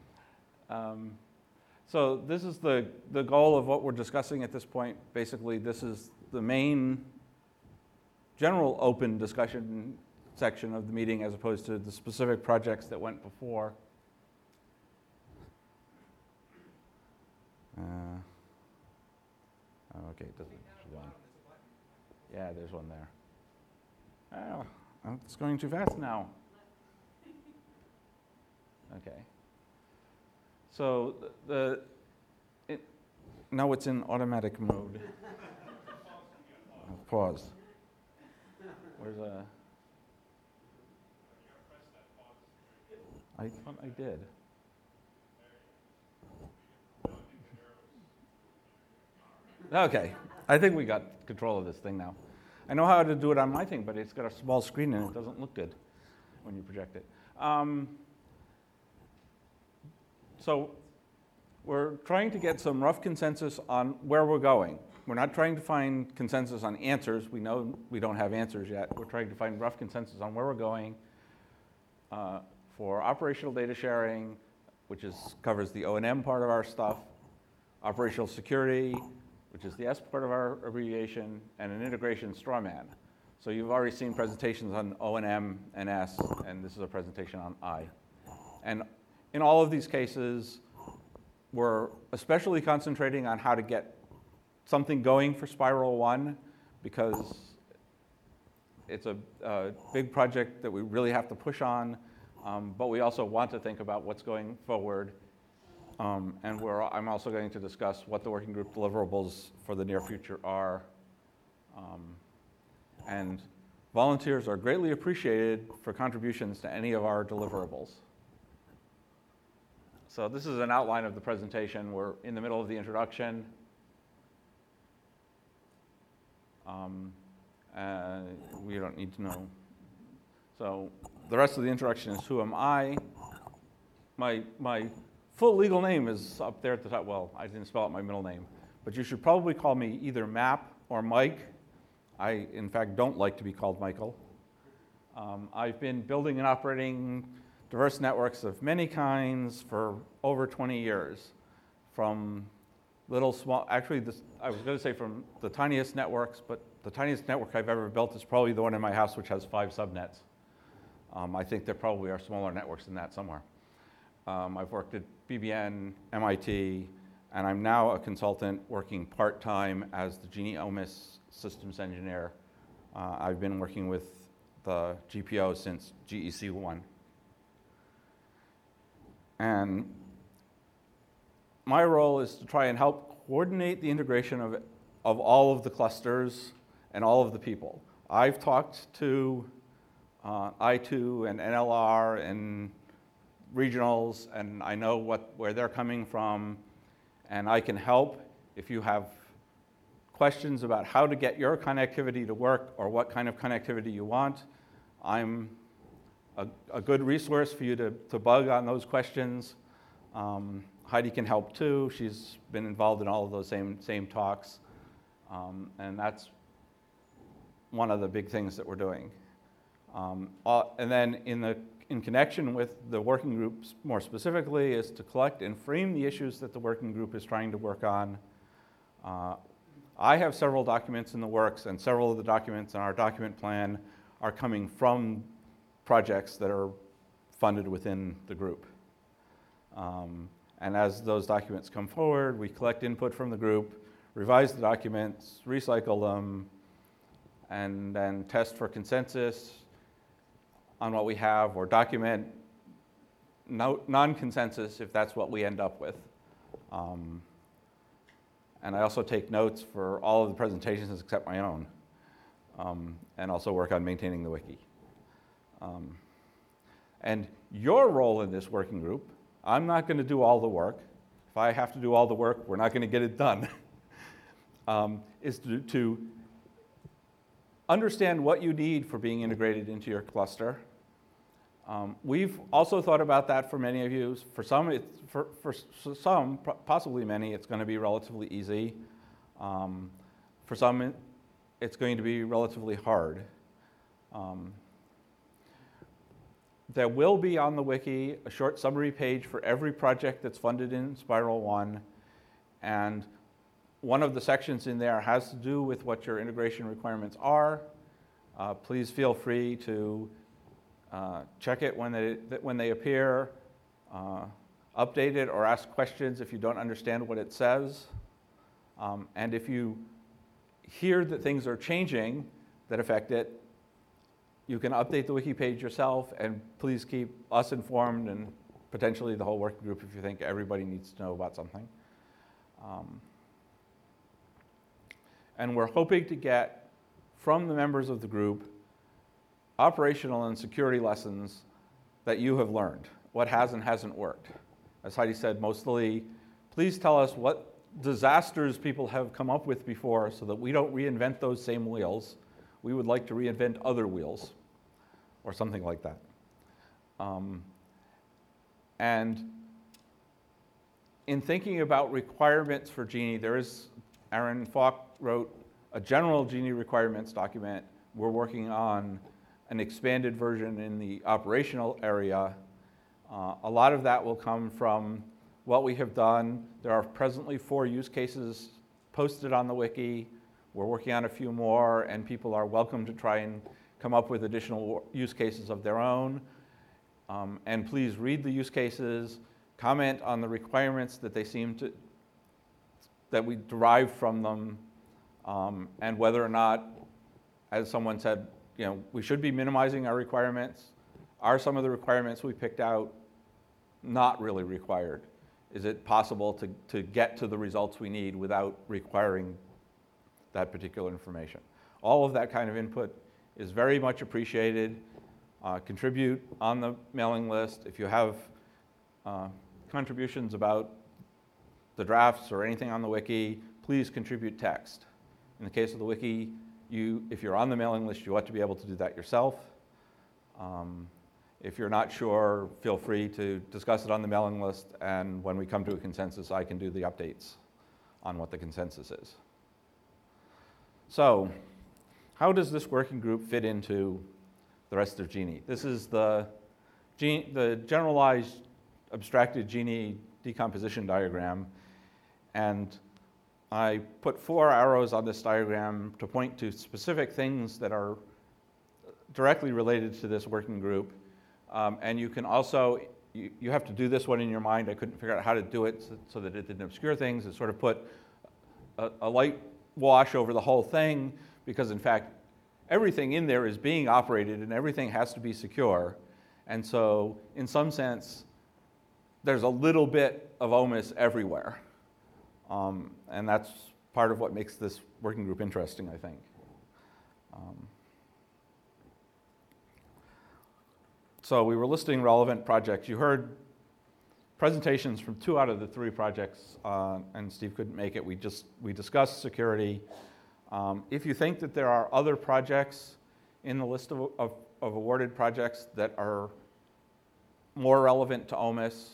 So this is the goal of what we're discussing at this point. Basically, this is the main general open discussion section of the meeting as opposed to the specific projects that went before. Okay, it doesn't. Yeah, there's one there. Oh, it's going too fast now. Okay. So now it's in automatic mode. Pause. Where's I thought I did. Okay, I think we got control of this thing now. I know how to do it on my thing, but it's got a small screen and it doesn't look good when you project it. So we're trying to get some rough consensus on where we're going. We're not trying to find consensus on answers. We know we don't have answers yet. We're trying to find rough consensus on where we're going for operational data sharing, which covers the O&M part of our stuff, operational security, which is the S part of our abbreviation, and an integration straw man. So you've already seen presentations on O&M and S, and this is a presentation on I. And in all of these cases, we're especially concentrating on how to get something going for Spiral 1 because it's a big project that we really have to push on, but we also want to think about what's going forward. And I'm also going to discuss what the working group deliverables for the near future are. And volunteers are greatly appreciated for contributions to any of our deliverables. So this is an outline of the presentation. We're in the middle of the introduction. We don't need to know. So the rest of the introduction is who am I? My full legal name is up there at the top. Well, I didn't spell out my middle name. But you should probably call me either Map or Mike. I, in fact, don't like to be called Michael. I've been building and operating diverse networks of many kinds for over 20 years, from little small, actually I was going to say from the tiniest networks, but the tiniest network I've ever built is probably the one in my house, which has 5 subnets. I think there probably are smaller networks than that somewhere. I've worked at BBN, MIT, and I'm now a consultant working part-time as the Genie OMIS systems engineer. I've been working with the GPO since GEC1. And my role is to try and help coordinate the integration of all of the clusters and all of the people. I've talked to I2 and NLR and regionals, and I know where they're coming from, and I can help if you have questions about how to get your connectivity to work or what kind of connectivity you want. I'm a good resource for you to bug on those questions. Heidi can help too. She's been involved in all of those same talks, and that's one of the big things that we're doing. And then in connection with the working groups more specifically is to collect and frame the issues that the working group is trying to work on. I have several documents in the works, and several of the documents in our document plan are coming from projects that are funded within the group. And as those documents come forward, we collect input from the group, revise the documents, recycle them, and then test for consensus on what we have, or document non-consensus if that's what we end up with. And I also take notes for all of the presentations except my own, and also work on maintaining the wiki. And your role in this working group, I'm not going to do all the work. If I have to do all the work, we're not going to get it done, is to understand what you need for being integrated into your cluster. We've also thought about that for many of you. For some, possibly many, it's going to be relatively easy. For some, it's going to be relatively hard. There will be on the wiki a short summary page for every project that's funded in Spiral 1, and one of the sections in there has to do with what your integration requirements are. Please feel free to check it when they appear, update it, or ask questions if you don't understand what it says. And if you hear that things are changing that affect it, you can update the wiki page yourself, and please keep us informed and potentially the whole working group if you think everybody needs to know about something. And we're hoping to get from the members of the group operational and security lessons that you have learned, what has and hasn't worked. As Heidi said, mostly, please tell us what disasters people have come up with before so that we don't reinvent those same wheels. We would like to reinvent other wheels, or something like that. And in thinking about requirements for Genie, Aaron Falk wrote a general Genie requirements document. We're working on an expanded version in the operational area. A lot of that will come from what we have done. There are presently 4 use cases posted on the wiki. We're working on a few more, and people are welcome to try and come up with additional use cases of their own. And please read the use cases, comment on the requirements that that we derive from them, and whether or not, as someone said, we should be minimizing our requirements. Are some of the requirements we picked out not really required? Is it possible to get to the results we need without requiring that particular information? All of that kind of input is very much appreciated. Contribute on the mailing list. If you have contributions about the drafts or anything on the wiki, please contribute text. In the case of the wiki, if you're on the mailing list, you ought to be able to do that yourself. If you're not sure, feel free to discuss it on the mailing list, and when we come to a consensus, I can do the updates on what the consensus is. So, how does this working group fit into the rest of Genie? This is the generalized abstracted Genie decomposition diagram, and I put 4 arrows on this diagram to point to specific things that are directly related to this working group. And you can also, you have to do this one in your mind. I couldn't figure out how to do it so that it didn't obscure things. It sort of put a light wash over the whole thing, because in fact, everything in there is being operated and everything has to be secure. And so, in some sense, there's a little bit of OMIS everywhere. And that's part of what makes this working group interesting, I think. So we were listing relevant projects. You heard presentations from 2 out of the 3 projects, and Steve couldn't make it. We discussed security. If you think that there are other projects in the list of awarded projects that are more relevant to OMIS,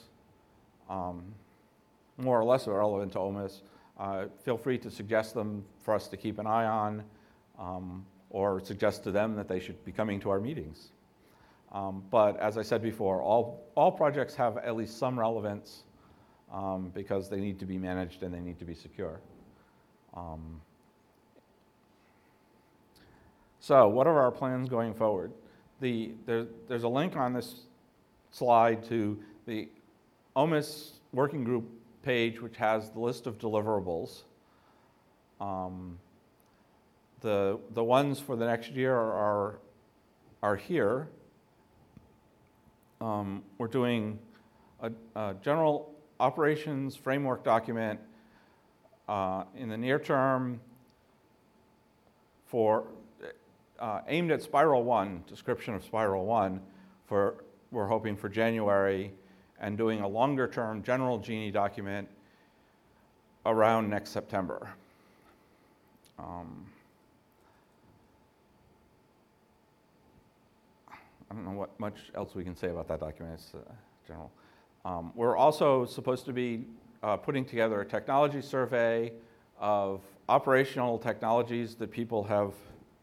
more or less relevant to OMIS, feel free to suggest them for us to keep an eye on, or suggest to them that they should be coming to our meetings. But as I said before, all projects have at least some relevance because they need to be managed and they need to be secure. So what are our plans going forward? There's a link on this slide to the OMIS working group page, which has the list of deliverables. The ones for the next year are here. We're doing a general operations framework document in the near term for aimed at Spiral 1, description of Spiral 1, we're hoping for January, and doing a longer term general Genie document around next September. I don't know what much else we can say about that document. It's general. We're also supposed to be putting together a technology survey of operational technologies that people have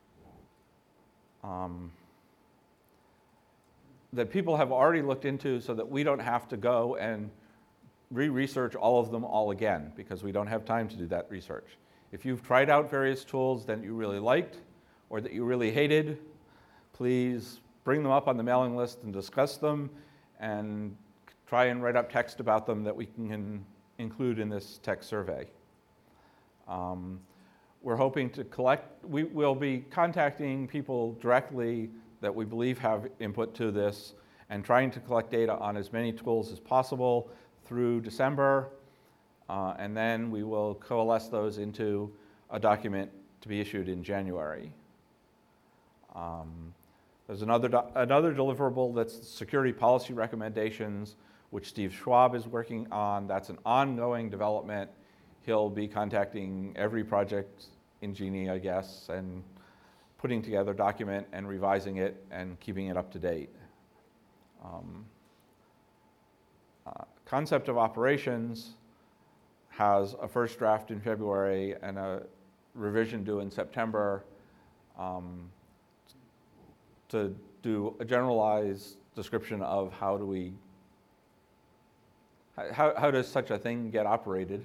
already looked into, so that we don't have to go and re-research all of them all again, because we don't have time to do that research. If you've tried out various tools that you really liked or that you really hated, please bring them up on the mailing list and discuss them, and try and write up text about them that we can include in this tech survey. We're hoping to we will be contacting people directly that we believe have input to this, and trying to collect data on as many tools as possible through December, and then we will coalesce those into a document to be issued in January. There's another deliverable that's security policy recommendations, which Steve Schwab is working on. That's an ongoing development. He'll be contacting every project in Genie, I guess, and putting together a document and revising it and keeping it up to date. Concept of operations has a first draft in February and a revision due in September to do a generalized description of how does such a thing get operated.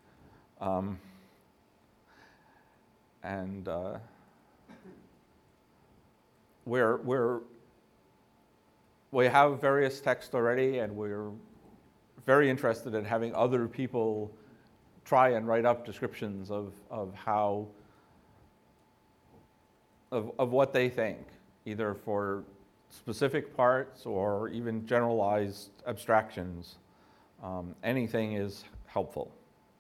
We have various texts already, and we're very interested in having other people try and write up descriptions of what they think, either for specific parts or even generalized abstractions. Anything is helpful.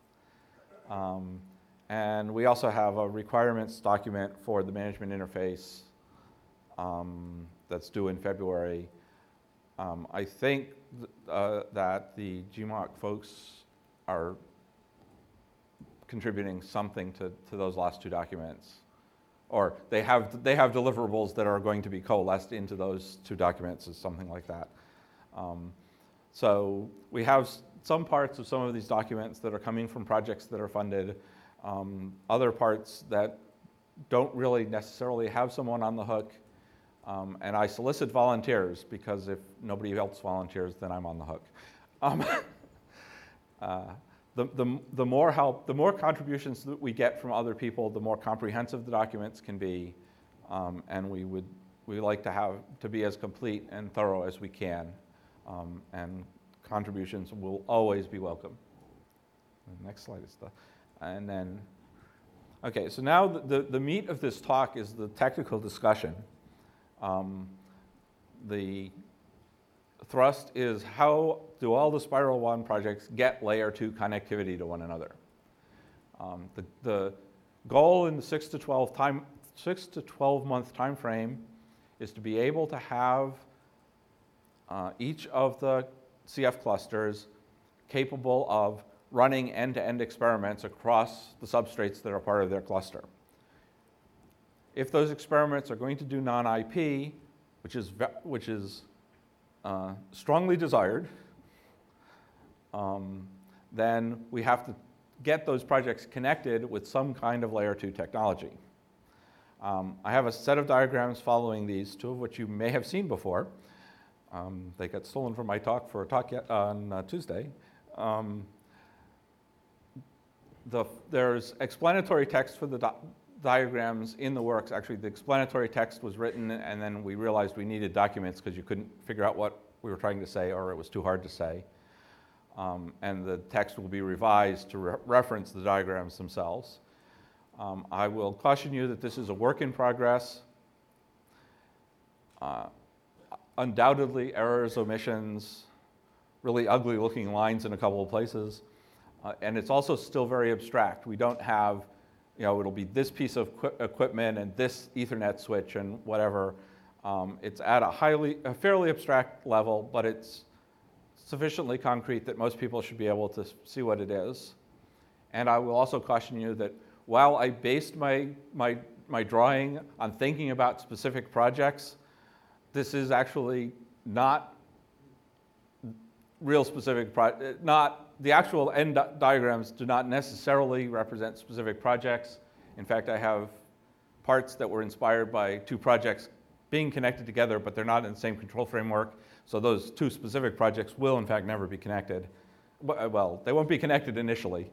And we also have a requirements document for the management interface that's due in February. I think that the GMOC folks are contributing something to those last two documents, or they have deliverables that are going to be coalesced into those two documents, or something like that. So we have some parts of some of these documents that are coming from projects that are funded, other parts that don't really necessarily have someone on the hook. And I solicit volunteers, because if nobody else volunteers, then I'm on the hook. The more help, the more contributions that we get from other people, the more comprehensive the documents can be, and we like to be as complete and thorough as we can, and contributions will always be welcome. The next slide is and then, okay, so now the meat of this talk is the technical discussion. The thrust is, how do all the Spiral 1 projects get layer 2 connectivity to one another? The goal in the 6 to 12 month time frame is to be able to have each of the CF clusters capable of running end-to-end experiments across the substrates that are part of their cluster. If those experiments are going to do non-IP, which is strongly desired, then we have to get those projects connected with some kind of layer 2 technology. I have a set of diagrams following these, two of which you may have seen before. They got stolen from my talk for a talk on Tuesday. There's explanatory text for the diagrams in the works. Actually, the explanatory text was written, and then we realized we needed documents because you couldn't figure out what we were trying to say, or it was too hard to say. And the text will be revised to reference the diagrams themselves. I will caution you that this is a work in progress. Undoubtedly, errors, omissions, really ugly looking lines in a couple of places. And it's also still very abstract. We don't have, it'll be this piece of equipment and this Ethernet switch and whatever. It's at a fairly abstract level, but it's sufficiently concrete that most people should be able to see what it is. And I will also caution you that while I based my drawing on thinking about specific projects, this is actually not real specific, the actual end diagrams do not necessarily represent specific projects. In fact, I have parts that were inspired by two projects being connected together, but they're not in the same control framework. So those two specific projects will, in fact, never be connected. Well, they won't be connected initially,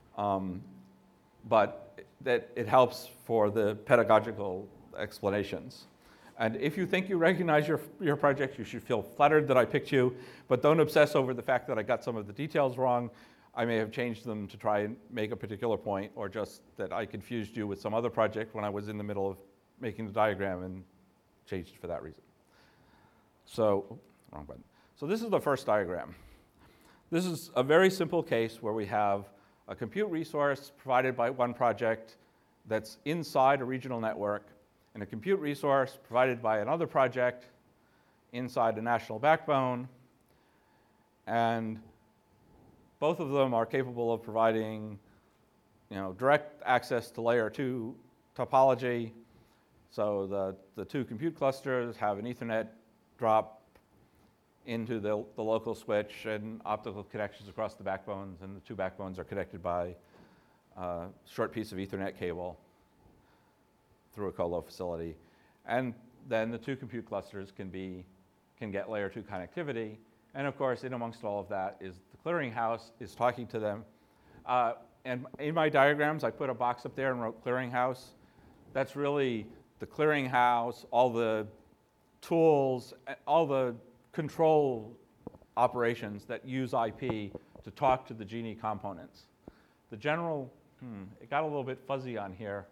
but that it helps for the pedagogical explanations. And if you think you recognize your project, you should feel flattered that I picked you, but don't obsess over the fact that I got some of the details wrong. I may have changed them to try and make a particular point, or just that I confused you with some other project when I was in the middle of making the diagram and changed for that reason. So wrong button. So this is the first diagram. This is a very simple case where we have a compute resource provided by one project that's inside a regional network, and a compute resource provided by another project inside a national backbone. And both of them are capable of providing, direct access to layer 2 topology. So the two compute clusters have an Ethernet drop into the local switch and optical connections across the backbones, and the two backbones are connected by a short piece of Ethernet cable through a colo facility. And then the two compute clusters can get layer 2 connectivity. And of course, in amongst all of that is the clearinghouse is talking to them. And in my diagrams, I put a box up there and wrote clearinghouse. That's really the clearinghouse, all the tools, all the control operations that use IP to talk to the Genie components. The general, it got a little bit fuzzy on here.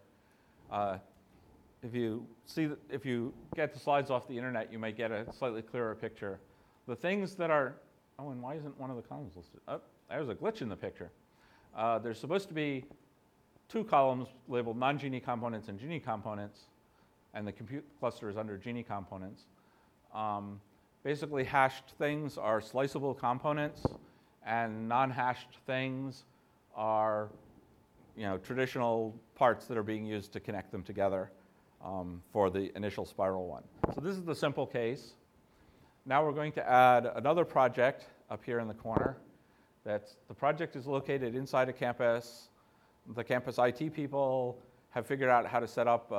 If you get the slides off the internet, you might get a slightly clearer picture. The things that are, and why isn't one of the columns listed? Oh, there's a glitch in the picture. There's supposed to be two columns labeled non-Genie components and Genie components, and the compute cluster is under Genie components. Basically, hashed things are sliceable components, and non-hashed things are, traditional parts that are being used to connect them together for the initial spiral one. So this is the simple case. Now we're going to add another project up here in the corner. The project is located inside a campus. The campus IT people have figured out how to set up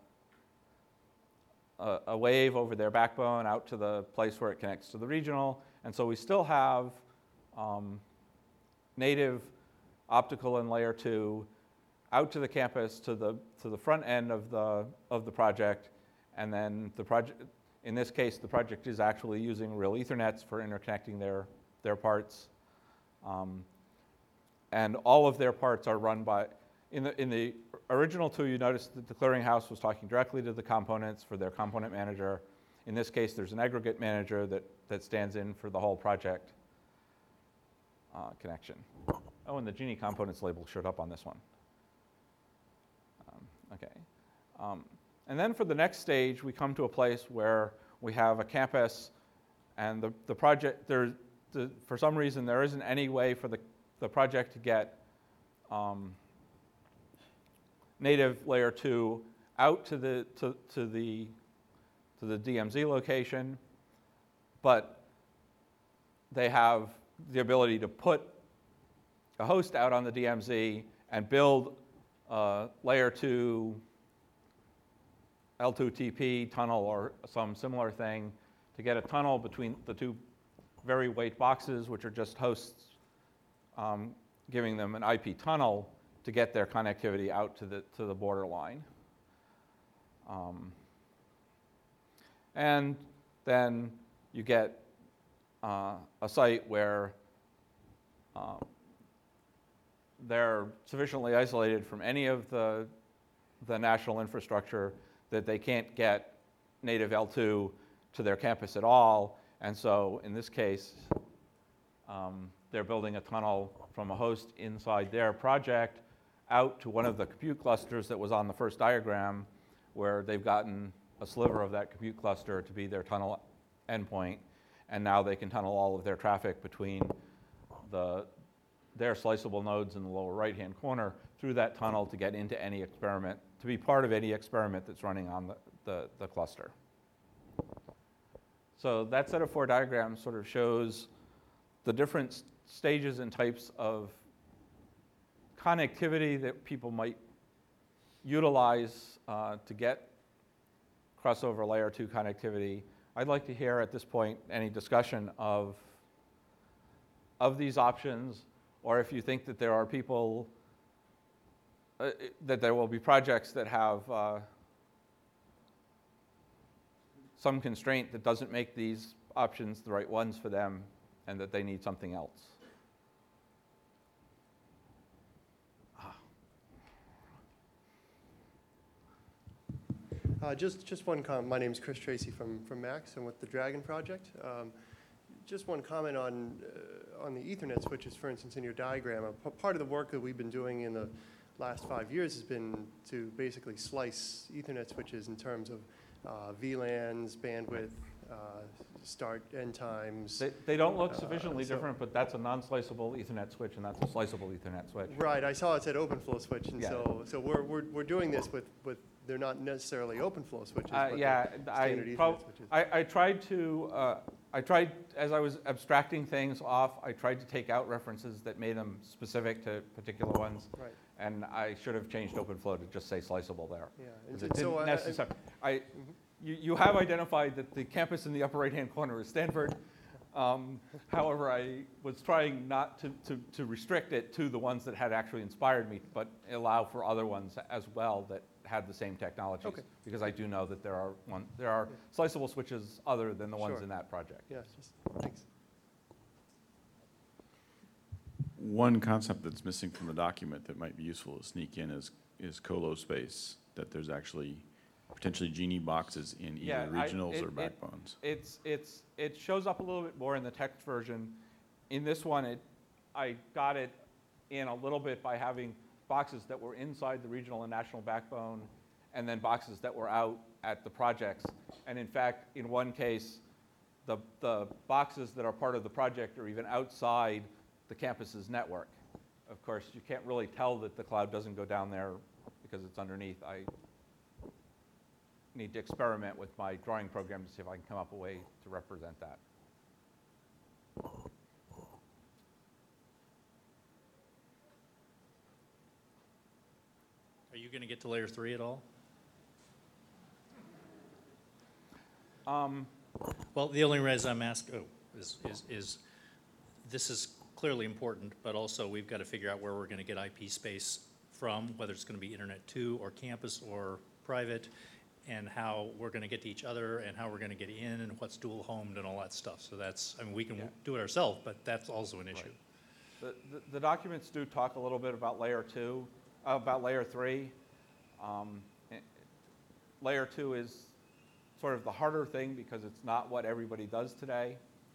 a wave over their backbone out to the place where it connects to the regional. And so we still have native optical and layer 2 out to the campus to the front end of the project. And then the project, in this case, the project is actually using real Ethernets for interconnecting their parts. And all of their parts are run by, in the original two, you noticed that the clearinghouse was talking directly to the components for their component manager. In this case, there's an aggregate manager that stands in for the whole project connection. Oh, and the Genie components label showed up on this one. Okay. And then for the next stage, we come to a place where we have a campus, and the project, for some reason, there isn't any way for the project to get native layer 2 out to the DMZ location, but they have the ability to put a host out on the DMZ and build a layer 2 L2TP tunnel or some similar thing to get a tunnel between the two very weight boxes, which are just hosts, giving them an IP tunnel to get their connectivity out to the borderline. And then you get a site where they're sufficiently isolated from any of the national infrastructure that they can't get native L2 to their campus at all. And so in this case, they're building a tunnel from a host inside their project out to one of the compute clusters that was on the first diagram, where they've gotten a sliver of that compute cluster to be their tunnel endpoint. And now they can tunnel all of their traffic between their sliceable nodes in the lower right-hand corner through that tunnel to get into any experiment, to be part of any experiment that's running on the cluster. So that set of 4 diagrams sort of shows the different stages and types of connectivity that people might utilize to get crossover layer 2 connectivity. I'd like to hear at this point any discussion of these options, or if you think that there are people, that there will be projects that have some constraint that doesn't make these options the right ones for them, and that they need something else. Just one comment. My name is Chris Tracy from Max and with the Dragon Project. Just one comment on the Ethernet switches, for instance, in your diagram. Part of the work that we've been doing in the last 5 years has been to basically slice Ethernet switches in terms of VLANs, bandwidth, start, end times. They don't look sufficiently different, but that's a non-sliceable Ethernet switch, and that's a sliceable Ethernet switch. Right, I saw it said OpenFlow switch, and Yeah. so we're doing this with they're not necessarily OpenFlow switches, but Yeah, they're standard Ethernet switches. I tried, as I was abstracting things off, I tried to take out references that made them specific to particular ones. Right. And I should have changed OpenFlow to just say sliceable there. Yeah, and 'Cause it so didn't necessarily. You have identified that the campus in the upper right-hand corner is Stanford. However, I was trying not to restrict it to the ones that had actually inspired me, but allow for other ones as well that had the same technologies. Okay. Because I do know that there are sliceable switches other than the ones Sure. in that project. Yeah, thanks. One concept that's missing from the document that might be useful to sneak in is colo space, that there's actually potentially Genie boxes in either regionals or backbones. It shows up a little bit more in the text version. In this one, I got it in a little bit by having boxes that were inside the regional and national backbone, and then boxes that were out at the projects. And in fact, in one case, the boxes that are part of the project are even outside the campus's network. Of course, you can't really tell that the cloud doesn't go down there because it's underneath. I need to experiment with my drawing program to see if I can come up with a way to represent that. Are you going to get to layer 3 at all? Well, the only reason I'm asking is this is clearly important, but also we've got to figure out where we're going to get IP space from, whether it's going to be Internet 2 or campus or private, and how we're going to get to each other and how we're going to get in and what's dual homed and all that stuff. So that's, I mean, we can do it ourselves, but that's also an issue. Right. The documents do talk a little bit about layer 2, about layer 3. Layer 2 is sort of the harder thing because it's not what everybody does today.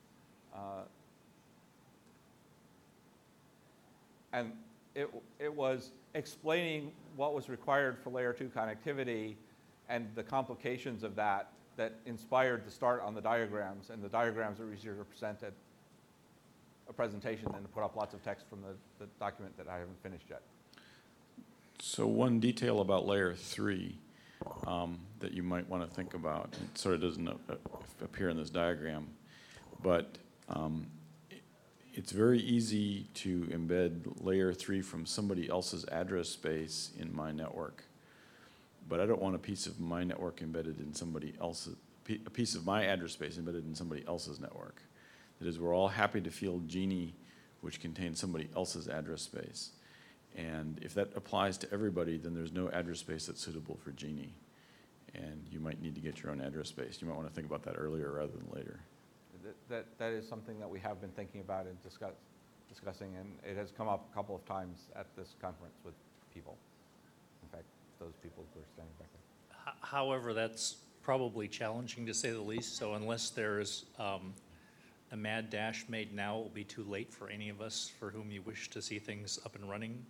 And it was explaining what was required for layer 2 connectivity and the complications of that inspired the start on the diagrams. And the diagrams are easier to present at a presentation than to put up lots of text from the document that I haven't finished yet. So one detail about layer 3 that you might want to think about, it sort of doesn't appear in this diagram, but it's very easy to embed layer 3 from somebody else's address space in my network. But I don't want a piece of my network embedded in somebody else's, a piece of my address space embedded in somebody else's network. That is, we're all happy to field Genie, which contains somebody else's address space. And if that applies to everybody, then there's no address space that's suitable for Genie. And you might need to get your own address space. You might want to think about that earlier rather than later. That is something that we have been thinking about and discussing, and it has come up a couple of times at this conference with people. In fact, those people who are standing back there. However, that's probably challenging to say the least. So unless there's a mad dash made now, it will be too late for any of us for whom you wish to see things up and running.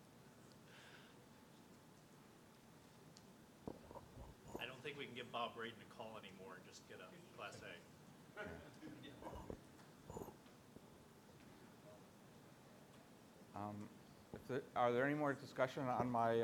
I don't think we can give Bob Braden a call anymore and just get a Class A. Are there any more discussion on my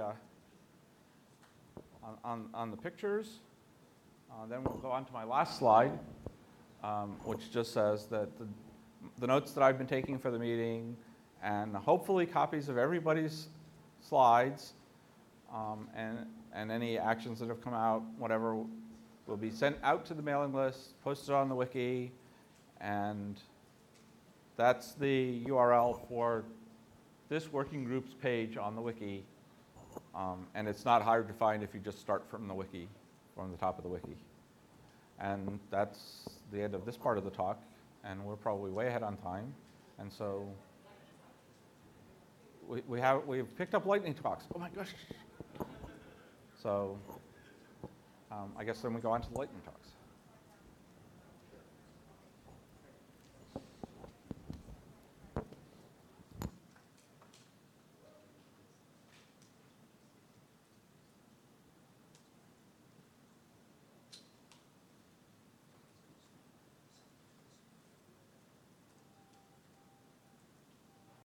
on the pictures? Then we'll go on to my last slide, which just says that the notes that I've been taking for the meeting, and hopefully copies of everybody's slides, and any actions that have come out, whatever, will be sent out to the mailing list, posted on the wiki, and that's the URL for this working groups page on the wiki. And it's not hard to find if you just start from the wiki, from the top of the wiki. And that's the end of this part of the talk, and we're probably way ahead on time. And so we've picked up lightning talks. Oh my gosh. So I guess then we go on to the lightning talks.